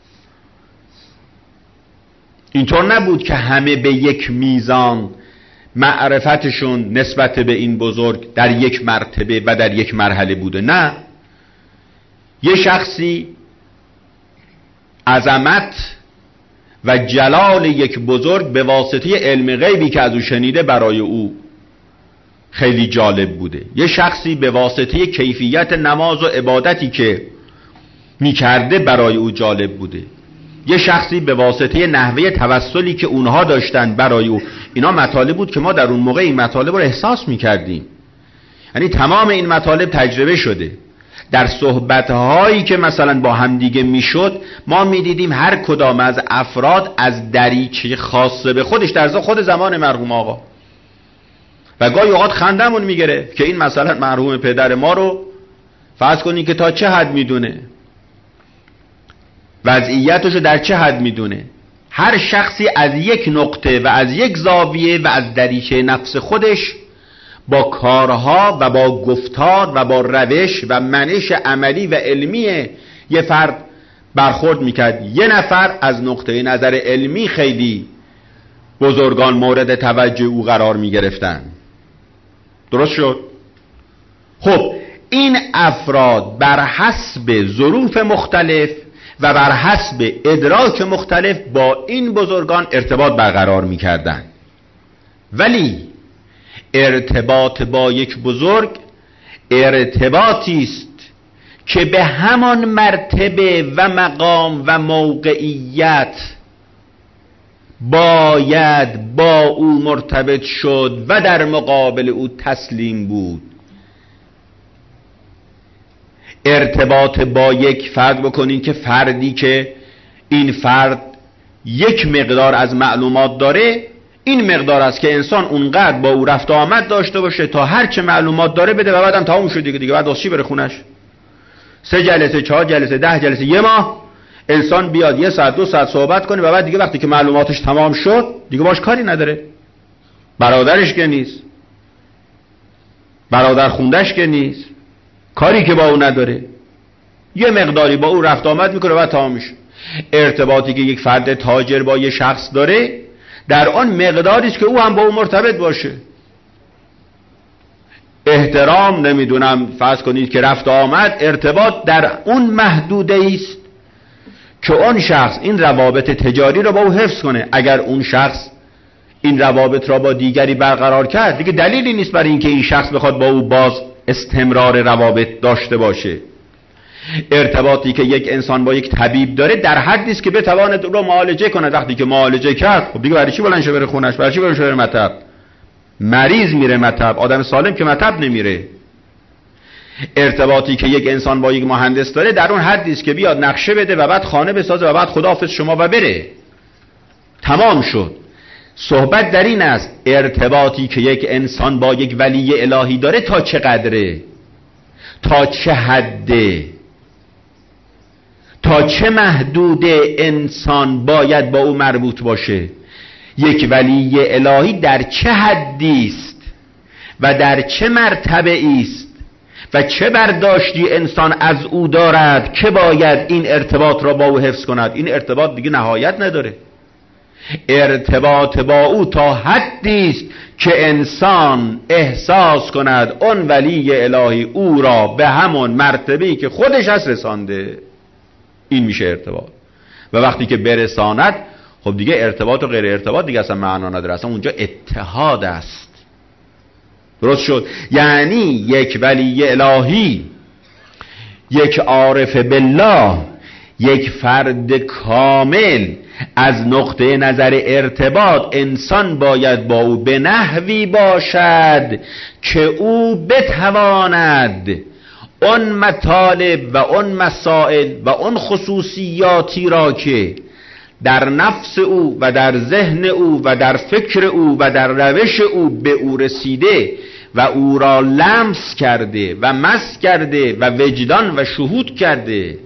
اینطور نبود که همه به یک میزان معرفتشون نسبت به این بزرگ در یک مرتبه و در یک مرحله بوده. نه، یه شخصی عظمت و جلال یک بزرگ به واسطه علم غیبی که از او شنیده برای او خیلی جالب بوده. یه شخصی به واسطه کیفیت نماز و عبادتی که میکرده برای او جالب بوده. یه شخصی به واسطه نحوه توسلی که اونها داشتن برای او. اینا مطالب بود که ما در اون موقع این مطالب رو احساس میکردیم. یعنی تمام این مطالب تجربه شده. در صحبتهایی که مثلا با همدیگه میشد ما میدیدیم هر کدام از افراد از دریچه خاصه به خودش در خود زمان مرحوم آقا و گاهی اوقات خندمون میگیره که این مثلا مرحوم پدر ما رو فرض کنید که تا چه حد میدونه، وضعیتشو در چه حد میدونه. هر شخصی از یک نقطه و از یک زاویه و از دریچه نفس خودش با کارها و با گفتار و با روش و منش عملی و علمی یه فرد برخورد میکرد. یه نفر از نقطه نظر علمی خیلی بزرگان مورد توجه او قرار میگرفتن. درست شد؟ خب این افراد بر حسب ظروف مختلف و بر حسب ادراک مختلف با این بزرگان ارتباط برقرار میکردن. ولی ارتباط با یک بزرگ ارتباطی است که به همان مرتبه و مقام و موقعیت باید با او مرتبط شد و در مقابل او تسلیم بود. ارتباط با یک فرد بکنین که فردی که این فرد یک مقدار از معلومات داره، این مقدار است که انسان اونقدر با او رفت و آمد داشته باشه تا هر چه معلومات داره بده و بعدم تموم شد دیگه. دیگه بعد واسه چی بره خونش؟ سه جلسه، چهار جلسه، ده جلسه، یه ماه انسان بیاد یه ساعت دو ساعت صحبت کنه و بعد دیگه وقتی که معلوماتش تمام شد دیگه باش کاری نداره. برادرش که نیست، برادر خوندش که نیست، کاری که با او نداره، یه مقداری با او رفت آمد میکنه و بعد تمام میشه. ارتباطی که یک فرد تاجر با یه شخص داره در آن مقداری است که او هم با او مرتبط باشه. احترام نمیدونم فرض کنید که رفت آمد، ارتباط در اون محدوده است که اون شخص این روابط تجاری رو با او حفظ کنه. اگر اون شخص این روابط را با دیگری برقرار کرد دیگه دلیلی نیست برای اینکه این شخص بخواد با او باز استمرار روابط داشته باشه. ارتباطی که یک انسان با یک طبیب داره در حدی است که بتواند رو معالجه کنه. وقتی که معالجه کرد خب دیگه برای چی بلند شه بره خونش؟ برای چی بره بره مطب؟ مریض میره مطب، آدم سالم که مطب نمیره. ارتباطی که یک انسان با یک مهندس داره در اون حدی است که بیاد نقشه بده و بعد خانه بسازه و بعد خداحافظ شما و بره. تمام شد. صحبت در این است ارتباطی که یک انسان با یک ولی الهی داره تا چه قدره، تا چه حده، تا چه محدوده انسان باید با او مربوط باشه. یک ولی الهی در چه حدی است و در چه مرتبه است و چه برداشتی انسان از او دارد که باید این ارتباط را با او حفظ کند. این ارتباط دیگه نهایت نداره. ارتباط با او تا حدی است که انسان احساس کند اون ولی الهی او را به همون مرتبه‌ای که خودش هست رسانده. این میشه ارتباط. و وقتی که برساند خب دیگه ارتباط و غیر ارتباط دیگه اصلا معنا نداره، اصلا اونجا اتحاد است. درست شد؟ یعنی یک ولی الهی، یک عارف بالله، یک فرد کامل از نقطه نظر ارتباط انسان باید با او به نحوی باشد که او بتواند اون مطالب و اون مسائل و اون خصوصیاتی را که در نفس او و در ذهن او و در فکر او و در روش او به او رسیده و او را لمس کرده و مس کرده و وجدان و شهود کرده،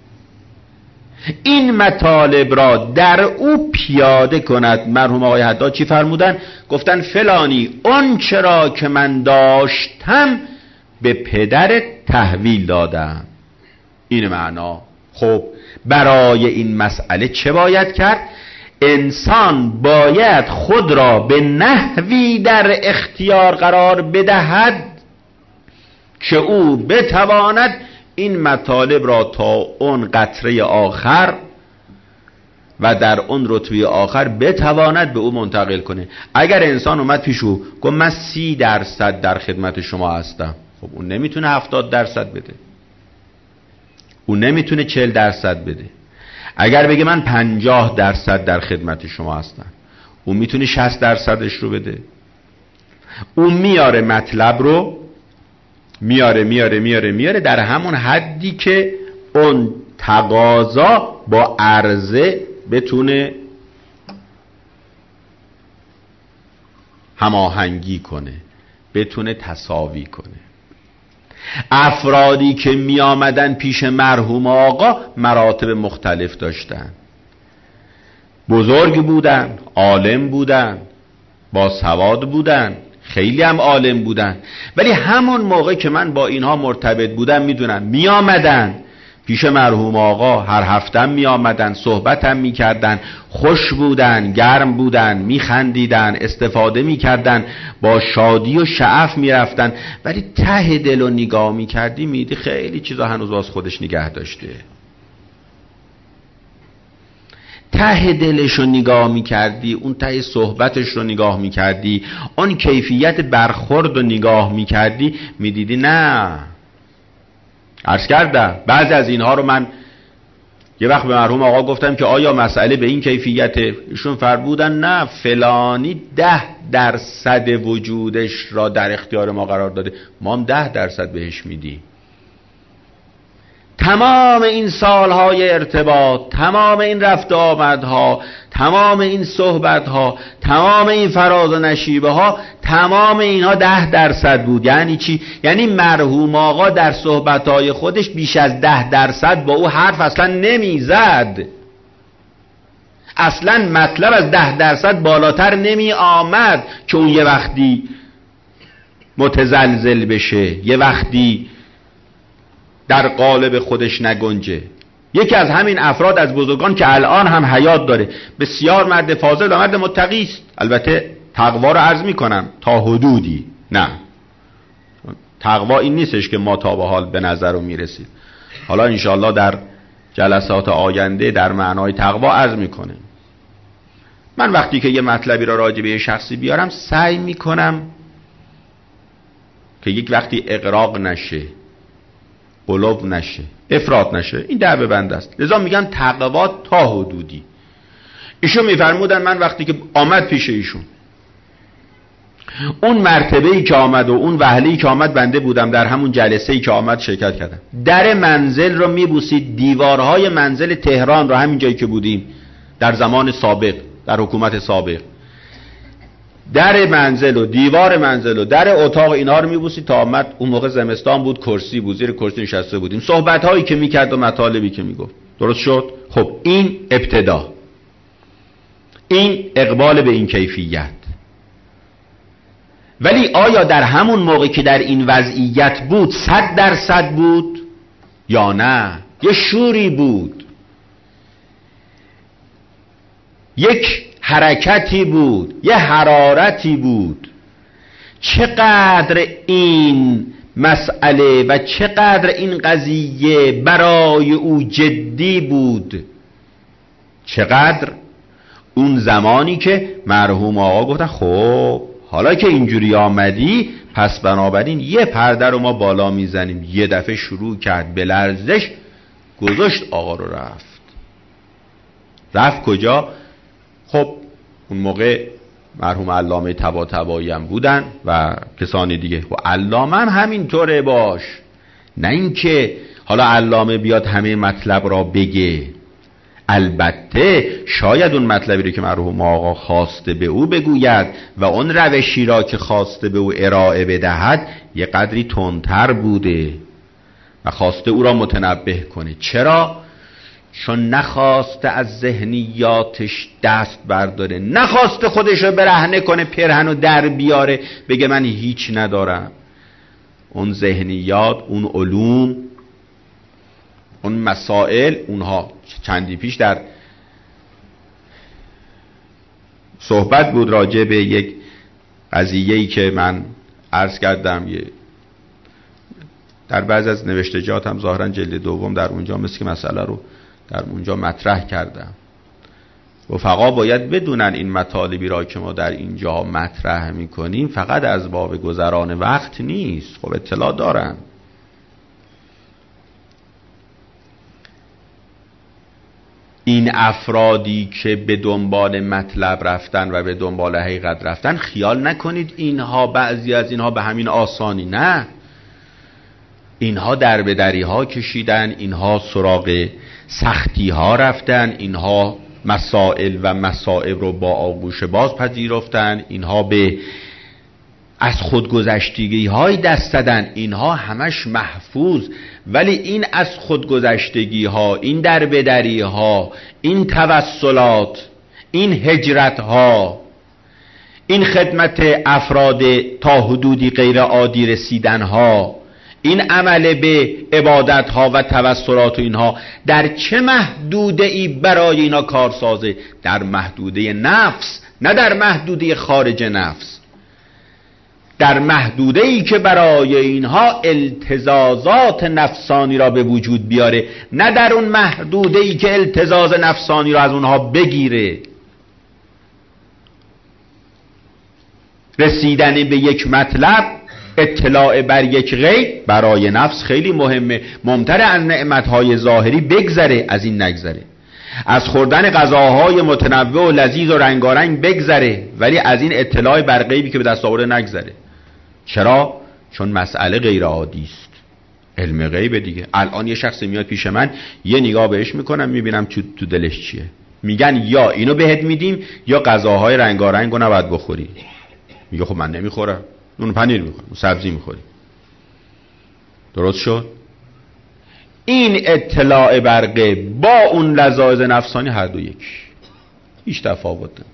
این مطالب را در او پیاده کند. مرحوم آقای حداد چی فرمودن؟ گفتن فلانی اون چرا که من داشتم به پدر تحویل دادم. این معنا. خب برای این مسئله چه باید کرد؟ انسان باید خود را به نحوی در اختیار قرار بدهد که او بتواند این مطالب را تا اون قطره آخر و در اون رتبه آخر بتواند به او منتقل کنه. اگر انسان اومد پیش او گفت من سی درصد در خدمت شما هستم، خب اون نمیتونه هفتاد درصد بده، اون نمیتونه چهل درصد بده. اگر بگه من پنجاه درصد در خدمت شما هستم، اون میتونه شصت درصدش رو بده. اون میاره مطلب رو، میاره میاره میاره میاره در همون حدی که اون تقاضا با عرضه بتونه هماهنگی کنه، بتونه تساوی کنه. افرادی که می آمدن پیش مرحوم آقا مراتب مختلف داشتن، بزرگ بودن، عالم بودن، با سواد بودن، خیلی هم عالم بودن، ولی همون موقع که من با اینها مرتبط بودم میدونم می آمدن پیش مرحوم آقا، هر هفتم می آمدن، صحبت هم می کردن، خوش بودن، گرم بودن، می خندیدن، استفاده می کردن، با شادی و شعف می رفتن، ولی ته دل و نگاه می کردی میدی خیلی چیزا هنوز باز خودش نگه داشته. ته دلش رو نگاه می کردی، اون ته صحبتش رو نگاه می کردی، اون کیفیت برخورد رو نگاه می کردی، می دیدی نه. عرض کردم بعضی از اینها رو من یه وقت به مرحوم آقا گفتم که آیا مسئله به این کیفیت؟ ایشون فرمودن نه، فلانی ده درصد وجودش را در اختیار ما قرار داده، ما هم ده درصد بهش میدیم. تمام این سالهای ارتباط، تمام این رفت و آمدها، تمام این صحبتها، تمام این فراز و نشیبه ها، تمام اینها ده درصد بود. یعنی چی؟ یعنی مرحوم آقا در صحبتهای خودش بیش از ده درصد با او حرف اصلا نمیزد، اصلا مطلب از ده درصد بالاتر نمی آمد که اون یه وقتی متزلزل بشه، یه وقتی در قالب خودش نگنجه. یکی از همین افراد از بزرگان که الان هم حیات داره، بسیار مرد فاضل و مرد متقی است، البته تقوا رو عرض میکنم تا حدودی، نه تقوا این نیستش که ما تا به حال به نظر رو میرسید. حالا انشاءالله در جلسات آینده در معنای تقوا عرض میکنه. من وقتی که یه مطلبی را راجع به یه شخصی بیارم سعی میکنم که یک وقتی اغراق نشه، قلوب نشه، افراط نشه، این دعوه بند است. لذا میگن تقوا تا حدودی. ایشون میفرمودن من وقتی که آمد پیش ایشون، اون مرتبه‌ای که آمد و اون وهله‌ای که آمد بنده بودم، در همون جلسه‌ای که آمد شرکت کردم، در منزل رو میبوسید، دیوارهای منزل تهران رو، همین جایی که بودیم در زمان سابق، در حکومت سابق، در منزل و دیوار منزل و در اتاق اینها رو میبوسید تا آمد. اون موقع زمستان بود، کرسی بود، زیر کرسی نشسته بودیم، صحبت هایی که میکرد و مطالبی که میگفت. درست شد؟ خب این ابتدا، این اقبال به این کیفیت. ولی آیا در همون موقع که در این وضعیت بود صد درصد بود یا نه؟ یه شوری بود، یک حرکتی بود، یه حرارتی بود. چقدر این مسئله و چقدر این قضیه برای او جدی بود، چقدر اون زمانی که مرحوم آقا گفتن خب حالا که اینجوری آمدی پس بنابراین یه پرده رو ما بالا میزنیم. یه دفعه شروع کرد به لرزش، گذاشت آقا رو رفت. رفت کجا؟ خب اون موقع مرحوم علامه طباطبایی هم بودن و کسانی دیگه. و علامه هم همینطوره باش، نه اینکه حالا علامه بیاد همه مطلب را بگه. البته شاید اون مطلبی رو که مرحوم آقا خواسته به او بگوید و اون روشی را که خواسته به او ارائه بدهد یه قدری تندتر بوده و خواسته او را متنبه کنه. چرا؟ چون نخواسته از ذهنیاتش دست برداره، نخواسته خودش رو برهنه کنه، پرهن و در بیاره بگه من هیچ ندارم. اون ذهنیات، اون علوم، اون مسائل، اونها چندی پیش در صحبت بود راجع به یک قضیه‌ای که من عرض کردم، یه در بعضی از نوشتجات هم ظاهرا جلد دوم در اونجا مثل که مسئله رو در اونجا مطرح کردم. رفقا باید بدونن این مطالبی را که ما در اینجا مطرح میکنیم فقط از باب گذران وقت نیست. خب اطلاع دارن. این افرادی که به دنبال مطلب رفتن و به دنبال حقیقت رفتن، خیال نکنید اینها بعضی از اینها به همین آسانی، نه، اینها دربدری ها کشیدن، اینها سراغ سختی ها رفتن، اینها مسائل و مصائب رو با آغوش باز پذیرفتن، اینها به از خودگذشتگی های دست دادن، اینها همش محفوظ. ولی این از خودگذشتگی ها، این دربدری ها، این توسلات، این هجرت ها، این خدمت افراد تا حدودی غیر عادی رسیدن ها، این عمل به عبادت ها و توسلات و اینها در چه محدوده ای برای اینا کارسازه؟ در محدوده نفس، نه در محدوده خارج نفس. در محدوده ای که برای اینها التزازات نفسانی را به وجود بیاره، نه در اون محدوده ای که التزاز نفسانی را از اونها بگیره. رسیدن به یک مطلب، اطلاع بر یک غیب برای نفس خیلی مهمه. ممتنه از نعمتهای ظاهری بگذره، از این نگذره. از خوردن غذاهای متنوع و لذیذ و رنگارنگ بگذره، ولی از این اطلاع بر غیبی که به دست آورده نگذره. چرا؟ چون مسئله غیر عادی است، علم غیب دیگه. الان یه شخص میاد پیش من، یه نگاه بهش میکنم، میبینم تو دلش چیه. میگن یا اینو بهت میدیم یا غذاهای رنگارنگ رو نباید بخوری. میگه خب من نمیخورم، نون پنیر میخورم، سبزی میخوری. درست شد؟ این اطلاع بر غیب با اون لذایذ نفسانی هر دو یک، هیچ تفاوت نمیکنه.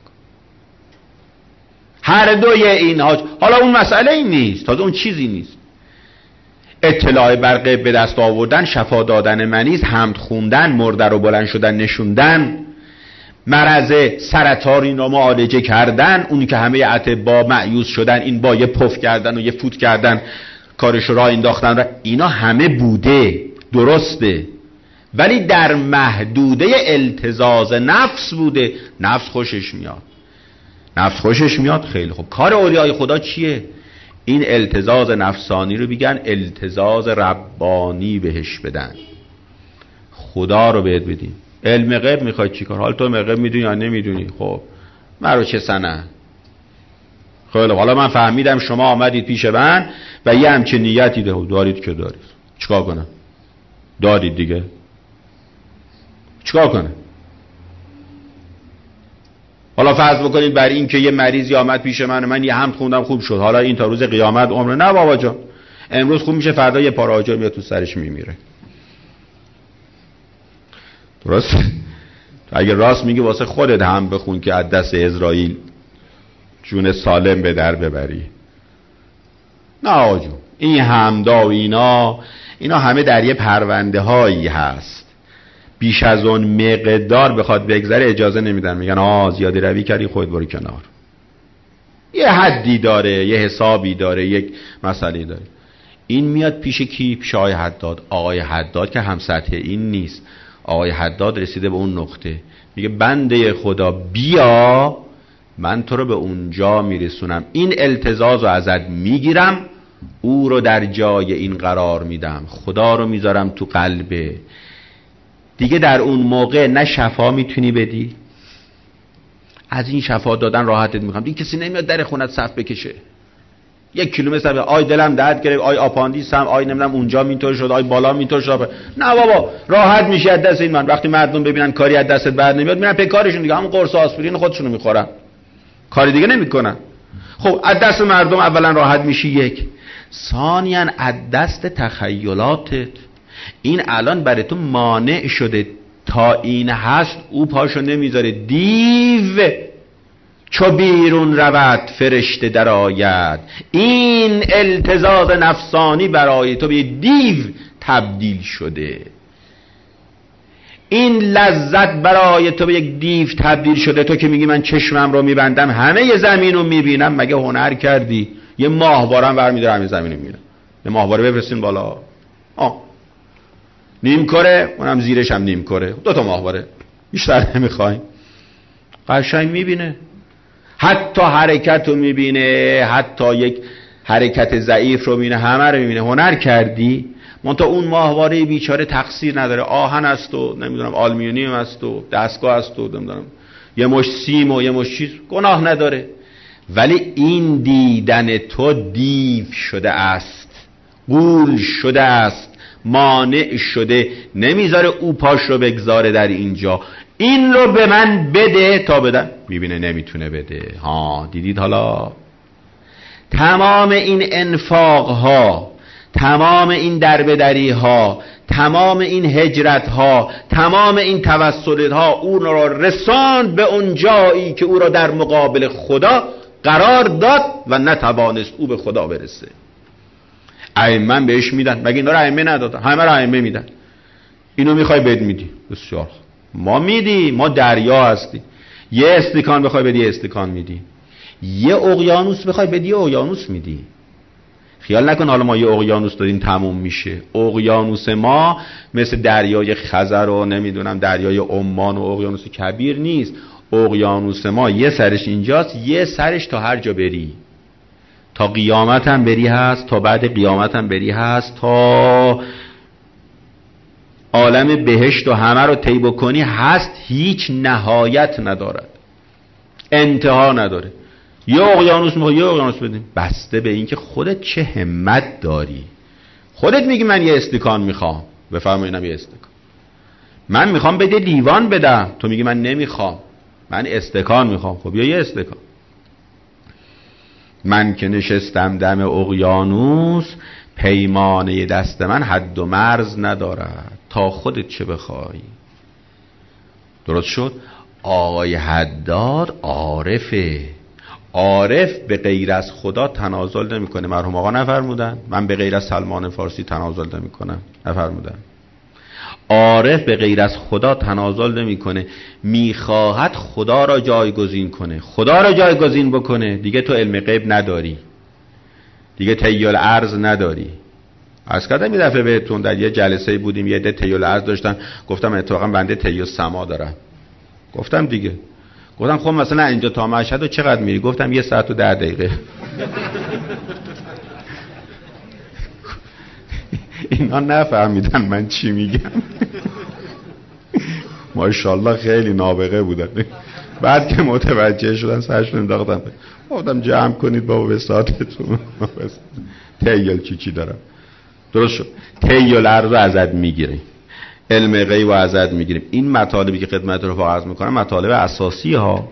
هر دوی اینها. حالا اون مسئله این نیست، تازه اون چیزی نیست. اطلاع بر غیب به دست آوردن، شفا دادن مریض، حمد خوندن، مرده رو بلند شدن نشوندن، مرض سرطان رو معالجه کردن، اونی که همه اطباء مایوس شدن این با یه پف کردن و یه فوت کردن کارش رو راه انداختن را، اینا همه بوده، درسته، ولی در محدوده التزاز نفس بوده. نفس خوشش میاد، نفس خوشش میاد، خیلی خوب. کار اولیای خدا چیه؟ این التزاز نفسانی رو بگن التزاز ربانی بهش بدن، خدا رو بهت بدیم. علم غیب میخوای چیکار؟ حال تو علم غیب میدونی یا نمیدونی؟ خب من رو چه سنه؟ خیلی حالا من فهمیدم شما آمدید پیش من و یه همچین نیتی دارید که دارید، چیکار کنم؟ دارید دیگه، چیکار کنم؟ حالا فرض بکنید بر این که یه مریضی آمد پیش من، من یه حمد خوندم خوب شد، حالا این تا روز قیامت عمره. نه بابا جان، امروز خوب میشه، فردا یه پاره آجر میاد تو سرش میمیره. درست؟ اگه راست میگه واسه خودت هم بخون که از دست اسرائیل جون سالم به در ببری. نه آجون، این حمدا و اینا اینا همه در یه پرونده هایی هست، بیش از اون مقدار بخواد بگذره اجازه نمیدن، میگن آه زیاده روی کردی خودت برو کنار. یه حدی داره، یه حسابی داره، یک مسئله داره. این میاد پیش کی؟ پیش آقای حداد. آقای حداد که هم سطح این نیست. آقای حداد رسیده به اون نقطه، میگه بنده خدا بیا من تو رو به اونجا میرسونم، این التزاز رو ازت میگیرم، او رو در جای این قرار میدم، خدا رو میذارم تو قلبه. دیگه در اون موقع نه شفا میتونی بدی، از این شفا دادن راحتت میخوام. این کسی نمیاد در خونت صف بکشه، یک کیلومتر آی دلم درد گرفت، آی آپاندیسم، آی نمیدونم اونجا اینطور شد، آی بالا اینطور شد. نه بابا، راحت میشه از دست این من. وقتی مردم ببینن کاری از دستت بر نمیاد، میرن پی کارشون دیگه، همون قرص آسپرین خودشونو میخورن، کاری دیگه نمیکنن. خب از دست مردم اولا راحت میشی، یک. ثانیاً از دست تخیلاتت. این الان برای تو مانع شده، تا این هست او پاشو نمیذاره. دیو چو بیرون رود فرشته در آید. این التزاز نفسانی برای تو به دیو تبدیل شده، این لذت برای تو به یک دیو تبدیل شده. تو که میگی من چشمم رو میبندم همه ی زمین رو میبینم، مگه هنر کردی؟ یه ماهوارم برمیداره همه زمین رو میبینم. یه ماهواره بفرستین بالا، آه نیم کره، اونم زیرش هم نیم کره، دو تا ماهواره، بیشتر نمیخوایم. قشنگ میبینه، حتی حرکت رو میبینه، حتی یک حرکت ضعیف رو میبینه، همه رو میبینه. هنر کردی منتها اون ماهواره بیچاره تقصیر نداره، آهن است و نمیدونم آلومینیوم است و دستگاه است و نمیدونم یه مش سیم و یه مش چیز، گناه نداره. ولی این دیدن تو دیو شده است، غول شده است، مانع شده، نمیذاره او پاش رو بگذاره در اینجا. این رو به من بده تا بدم. میبینه نمیتونه بده. ها دیدید حالا تمام این انفاق ها، تمام این دربدری ها، تمام این هجرت ها، تمام این توسلات ها اون را رساند به اون جایی که او را در مقابل خدا قرار داد و نتوانست او به خدا برسه. ائمه بهش میدن، مگه اینا رو ائمه ندادن؟ همه رو ائمه میدن. اینو میخوای بد میدی، بسیار ما میدی، ما دریا هستی. یه استکان بخوای بدی استکان میدی، یه اقیانوس بخوای بدی یه اقیانوس میدی. خیال نکن حالا ما یه اقیانوس دادیم تموم میشه. اقیانوس ما مثل دریای خزر و نمیدونم دریای عمان و اقیانوس کبیر نیست. اقیانوس ما یه سرش اینجاست، یه سرش تا هر جا بری، تا قیامت هم بری هست، تا بعد قیامت هم بری هست، تا عالم بهشت و همه رو طی بکنی هست. هیچ نهایت ندارد، انتها نداره. یه اقیانوس میخوای یه اقیانوس بدیم، بسته به این که خودت چه همت داری. خودت میگی من یه استکان میخوام، بفرما اینم یه استکان. من میخوام بده لیوان بدم، تو میگی من نمیخوام، من استکان میخوام. خب یا یه استکان. من که نشستم دم اقیانوس، پیمانه دست من حد و مرز ندارد، تا خودت چه بخوای. درست شد؟ آقای حداد عارفه. عارف به غیر از خدا تنازل نمیکنه. مرحوم آقا نفرمودن من به غیر از سلمان فارسی تنازل نمیکنم؟ نفرمودن. عارف به غیر از خدا تنازل نمیکنه، میخواهد خدا را جایگزین کنه. خدا را جایگزین بکنه دیگه تو علم غیب نداری، دیگه تیل ارز نداری. عرض کردم یه دفعه بهتون در یه جلسه بودیم، یه عده تیل ارز داشتن، گفتم اتفاقا بنده تیل سما دارم. گفتم دیگه، گفتم خب مثلا اینجا تا مشهد چقدر میری؟ گفتم یه ساعت و ده دقیقه. اینا نفهمیدن من چی میگم. ماشاءالله خیلی نابغه بودن. بعد که متوجه شدن سرشون انداختم، گفتم جمع کنید بابا به ساعتتون. تیل چی چی دارم. درست شد. تیل ارز رو ازت میگیریم، علم غیب رو ازت میگیریم. این مطالبی که خدمت رو عرض میکنم مطالب اساسی ها.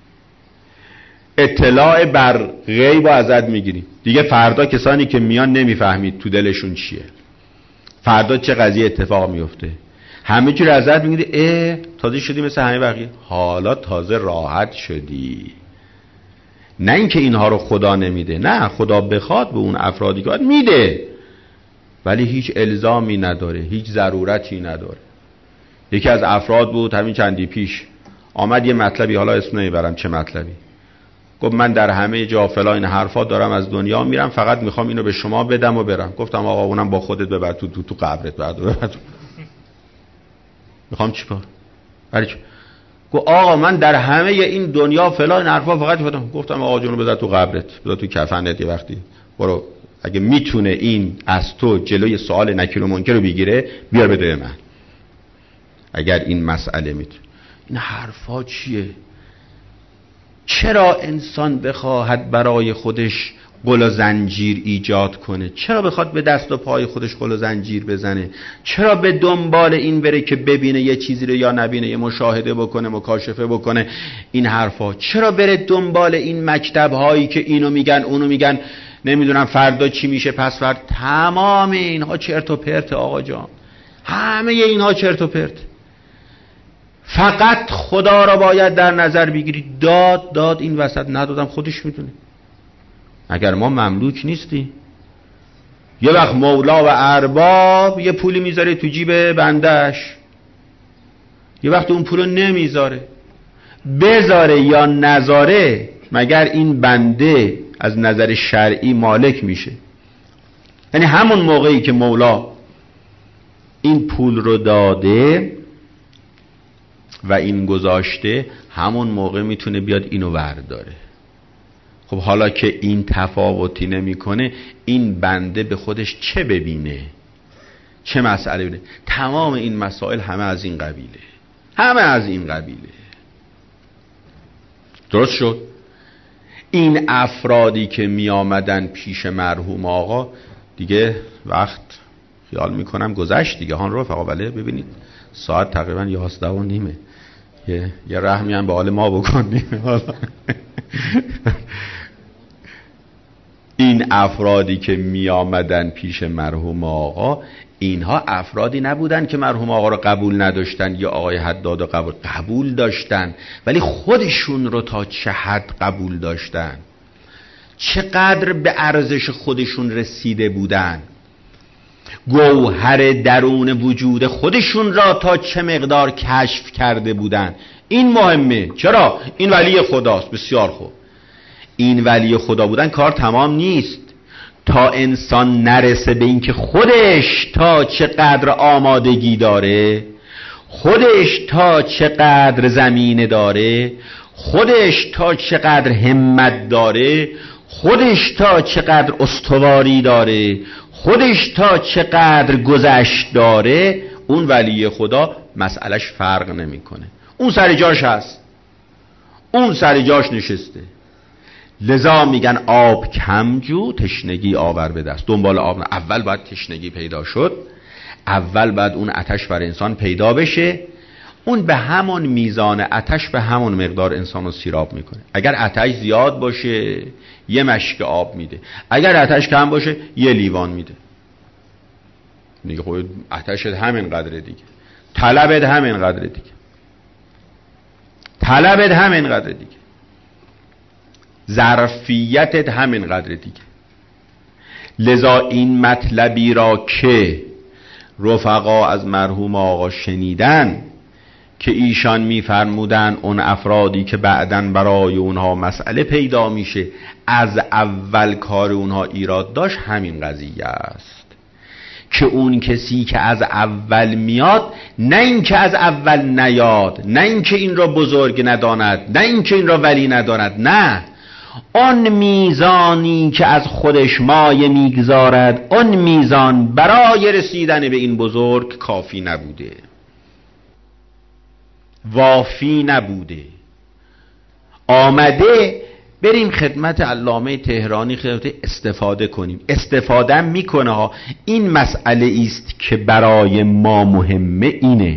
اطلاع بر غیب رو ازت میگیریم. دیگه فردا کسانی که میان نمیفهمید تو دلشون چیه، فردا چه قضیه اتفاق میفته، همه چی رو ازت میگیری. اه تازه شدی مثل همه بقیه، حالا تازه راحت شدی. نه اینکه اینها رو خدا نمیده، نه خدا بخواد به اون افرادی که میده، ولی هیچ الزامی نداره، هیچ ضرورتی نداره. یکی از افراد بود همین چندی پیش آمد یه مطلبی، حالا اسم نمیبرم چه مطلبی، گفت من در همه جا فلا این حرفا دارم از دنیا میرم، فقط میخوام اینو به شما بدم و برم. گفتم آقا اونم با خودت ببر تو تو, تو قبرت بعد ببر تو. میخوام چیکار؟ برای چی؟ گفت آقا من در همه این دنیا فلا این حرفا فقط بدم. گفتم آقا جونو بذار تو قبرت، بذار تو کفنت یه وقتی، برو اگه میتونه این از تو جلوی سوال نکیر و منکر رو بگیره بیار بده من، اگر این مسئله میتونه. این حرفا چیه؟ چرا انسان بخواهد برای خودش قل و زنجیر ایجاد کنه؟ چرا بخواد به دست و پای خودش قل و زنجیر بزنه؟ چرا به دنبال این بره که ببینه یه چیزی رو یا نبینه، یه مشاهده بکنه، مکاشفه بکنه؟ این حرفا چرا بره دنبال این مکتب هایی که اینو میگن اونو میگن، نمیدونم فردا چی میشه پس فردا؟ تمام اینها چرت و پرت آقا جان، همه اینها چرت و پرت. فقط خدا را باید در نظر بگیری. داد داد این وسط ندادم خودش میدونه. اگر ما مملوک نیستی، یه وقت مولا و ارباب یه پولی میذاره تو جیب بندش، یه وقت اون پولو نمیذاره. بذاره یا نذاره، مگر این بنده از نظر شرعی مالک میشه؟ یعنی همون موقعی که مولا این پول رو داده و این گذاشته، همون موقع میتونه بیاد اینو ورداره. خب حالا که این تفاوتی نمیکنه، این بنده به خودش چه ببینه؟ چه مسئله ببینه؟ تمام این مسائل همه از این قبیله، همه از این قبیله. درست شد؟ این افرادی که می آمدن پیش مرحوم آقا دیگه وقت خیال میکنم گذشت دیگه. هان رفقا بله ببینید ساعت تقریبا یازده و نیمه، یه, یه رحمی هم به حال ما بکنیم. این افرادی که می آمدن پیش مرحوم آقا، اینها افرادی نبودن که مرحوم آقا رو قبول نداشتن یا آقای حداد رو قبول قبول داشتن، ولی خودشون رو تا چه حد قبول داشتن، چقدر به ارزش خودشون رسیده بودن، گوهر درون وجود خودشون را تا چه مقدار کشف کرده بودن. این مهمه. چرا؟ این ولی خداست. بسیار خوب، این ولی خدا بودن کار تمام نیست تا انسان نرسه به این که خودش تا چقدر آمادگی داره، خودش تا چقدر زمینه داره، خودش تا چقدر همت داره، خودش تا چقدر استواری داره، خودش تا چقدر گذشت داره. اون ولی خدا مسئلهش فرق نمیکنه، اون سر جاش هست، اون سر جاش نشسته. لذا میگن آب کم جو تشنگی آور به دست. دنبال آب نه. اول باید تشنگی پیدا شد، اول باید اون آتش بر انسان پیدا بشه. اون به همون میزان آتش به همون مقدار انسان رو سیراب میکنه. اگر آتش زیاد باشه یه مشک آب میده، اگر آتش کم باشه یه لیوان میده. دیگه خب آتشت همین قدره دیگه، طلبت همین قدره دیگه، طلبت همین قدره دیگه، ظرفیتت همین قدر دیگه. لذا این مطلبی را که رفقا از مرحوم آقا شنیدن که ایشان میفرمودن اون افرادی که بعدن برای اونها مسئله پیدا میشه، از اول کار اونها ایراد داشت، همین قضیه است که اون کسی که از اول میاد، نه این که از اول نیاد، نه این که این را بزرگ نداند، نه این که این را ولی نداند، نه، اون میزانی که از خودش مایه میگذارد، اون میزان برای رسیدن به این بزرگ کافی نبوده، وافی نبوده. آمده بریم خدمت علامه تهرانی خدمت استفاده کنیم. استفاده میکنه ها. این مسئله است که برای ما مهمه. اینه.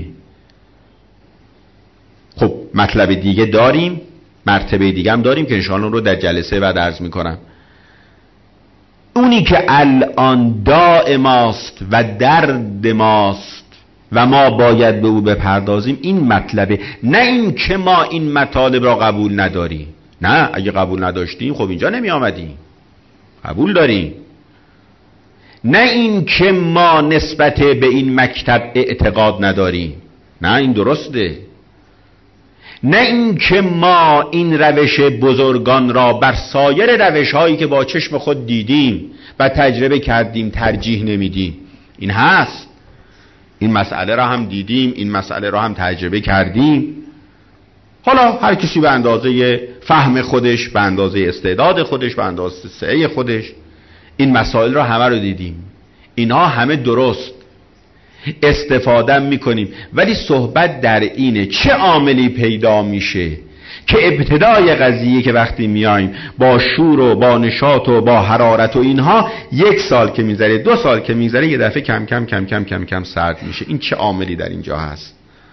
خب مطلب دیگه داریم، مرتبه دیگه هم داریم که انشاءالله رو در جلسه بعد عرض میکنم. اونی که الان داء ماست و درد ماست و ما باید به او بپردازیم، این مطلبه. نه این که ما این مطالب را قبول نداریم. نه، اگه قبول نداشتیم خب اینجا نمی آمدیم. قبول داریم. نه این که ما نسبت به این مکتب اعتقاد نداریم. نه، این درسته. نه این که ما این روش بزرگان را بر سایر روش هایی که با چشم خود دیدیم و تجربه کردیم ترجیح نمیدیم. این هست. این مسئله را هم دیدیم، این مسئله را هم تجربه کردیم. حالا هر کسی به اندازه فهم خودش، به اندازه استعداد خودش، به اندازه سعی خودش این مسائل را همه رو دیدیم. اینها همه درست، استفاده میکنیم. ولی صحبت در اینه چه عاملی پیدا میشه که ابتدای قضیه که وقتی میایم با شور و با نشاط و با حرارت و اینها، یک سال که میذاره، دو سال که میذاره، یه دفعه کم کم کم کم کم کم سرد میشه. این چه عاملی در اینجا هست؟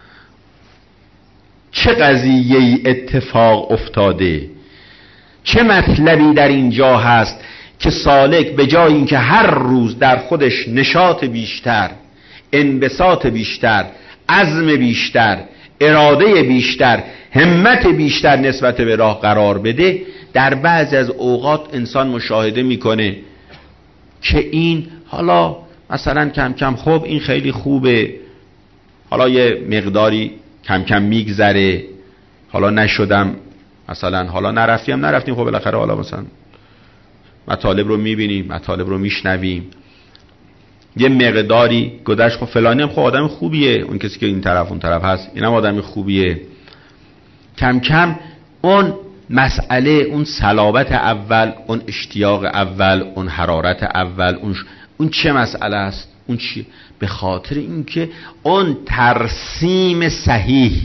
چه قضیه اتفاق افتاده؟ چه مطلبی در اینجا هست که سالک به جای اینکه هر روز در خودش نشاط بیشتر، انبساط بیشتر، عزم بیشتر، اراده بیشتر، همت بیشتر نسبت به راه قرار بده، در بعضی از اوقات انسان مشاهده میکنه که این حالا مثلا کم کم خب این خیلی خوبه، حالا یه مقداری کم کم میگذره، حالا نشدم مثلا، حالا نرفتیم نرفتیم خب بالاخره حالا مثلا مطالب رو میبینیم، مطالب رو میشنویم. یه مقداری گذشت، خب فلانی هم خب آدم خوبیه، اون کسی که این طرف اون طرف هست اینم آدم خوبیه. کم کم اون مسئله، اون صلابت اول، اون اشتیاق اول، اون حرارت اول، اون ش... اون چه مسئله است؟ اون چی؟ به خاطر اینکه اون ترسیم صحیح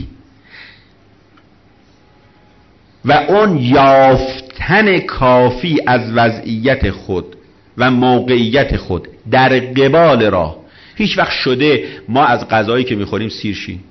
و اون یافتن کافی از وضعیت خود و موقعیت خود در قبال راه. هیچ وقت شده ما از غذایی که میخوریم سیر شیم؟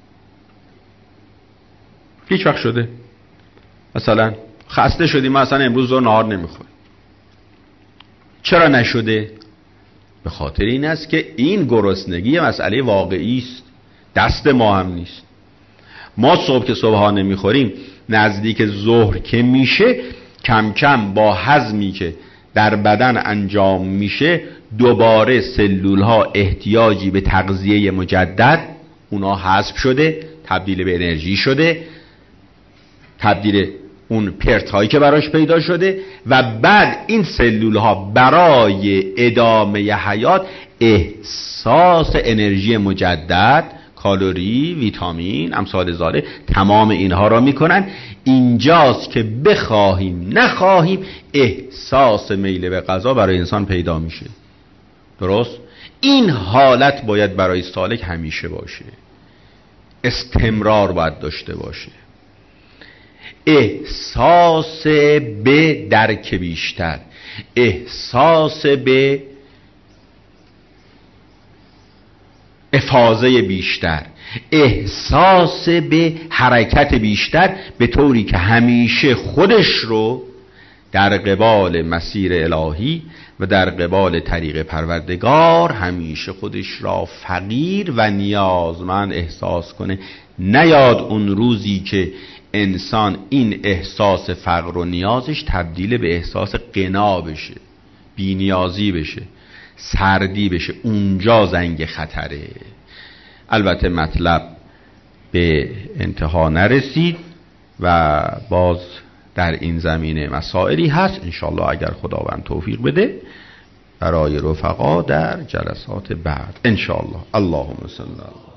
هیچ وقت شده؟ مثلا خسته شدیم، ما اصلا امروز رو نهار نمیخوریم. چرا نشده؟ به خاطر این است که این گرسنگی مسئله واقعی است، دست ما هم نیست. ما صبح که صبحانه میخوریم، نزدیک ظهر که میشه، کم کم با هضمی که در بدن انجام میشه دوباره سلول ها احتیاجی به تغذیه مجدد، اونا حذف شده، تبدیل به انرژی شده، تبدیل اون پرت هایی که براش پیدا شده، و بعد این سلول ها برای ادامه حیات احساس انرژی مجدد، کالری، ویتامین، امثال ذالک، تمام اینها را میکنن. اینجاست که بخواهیم نخواهیم احساس میل به غذا برای انسان پیدا میشه. درست؟ این حالت باید برای سالک همیشه باشه، استمرار باید داشته باشه. احساس به درک بیشتر، احساس به افاضه بیشتر، احساس به حرکت بیشتر، به طوری که همیشه خودش رو در قبال مسیر الهی و در قبال طریق پروردگار همیشه خودش را فقیر و نیازمند احساس کنه. نیاد اون روزی که انسان این احساس فقر و نیازش تبدیل به احساس غنا بشه، بی‌نیازی بشه، سردی بشه، اونجا زنگ خطره. البته مطلب به انتها نرسید و باز در این زمینه مسائلی هست، انشالله اگر خداوند توفیق بده برای رفقا در جلسات بعد انشالله. اللهم صل علی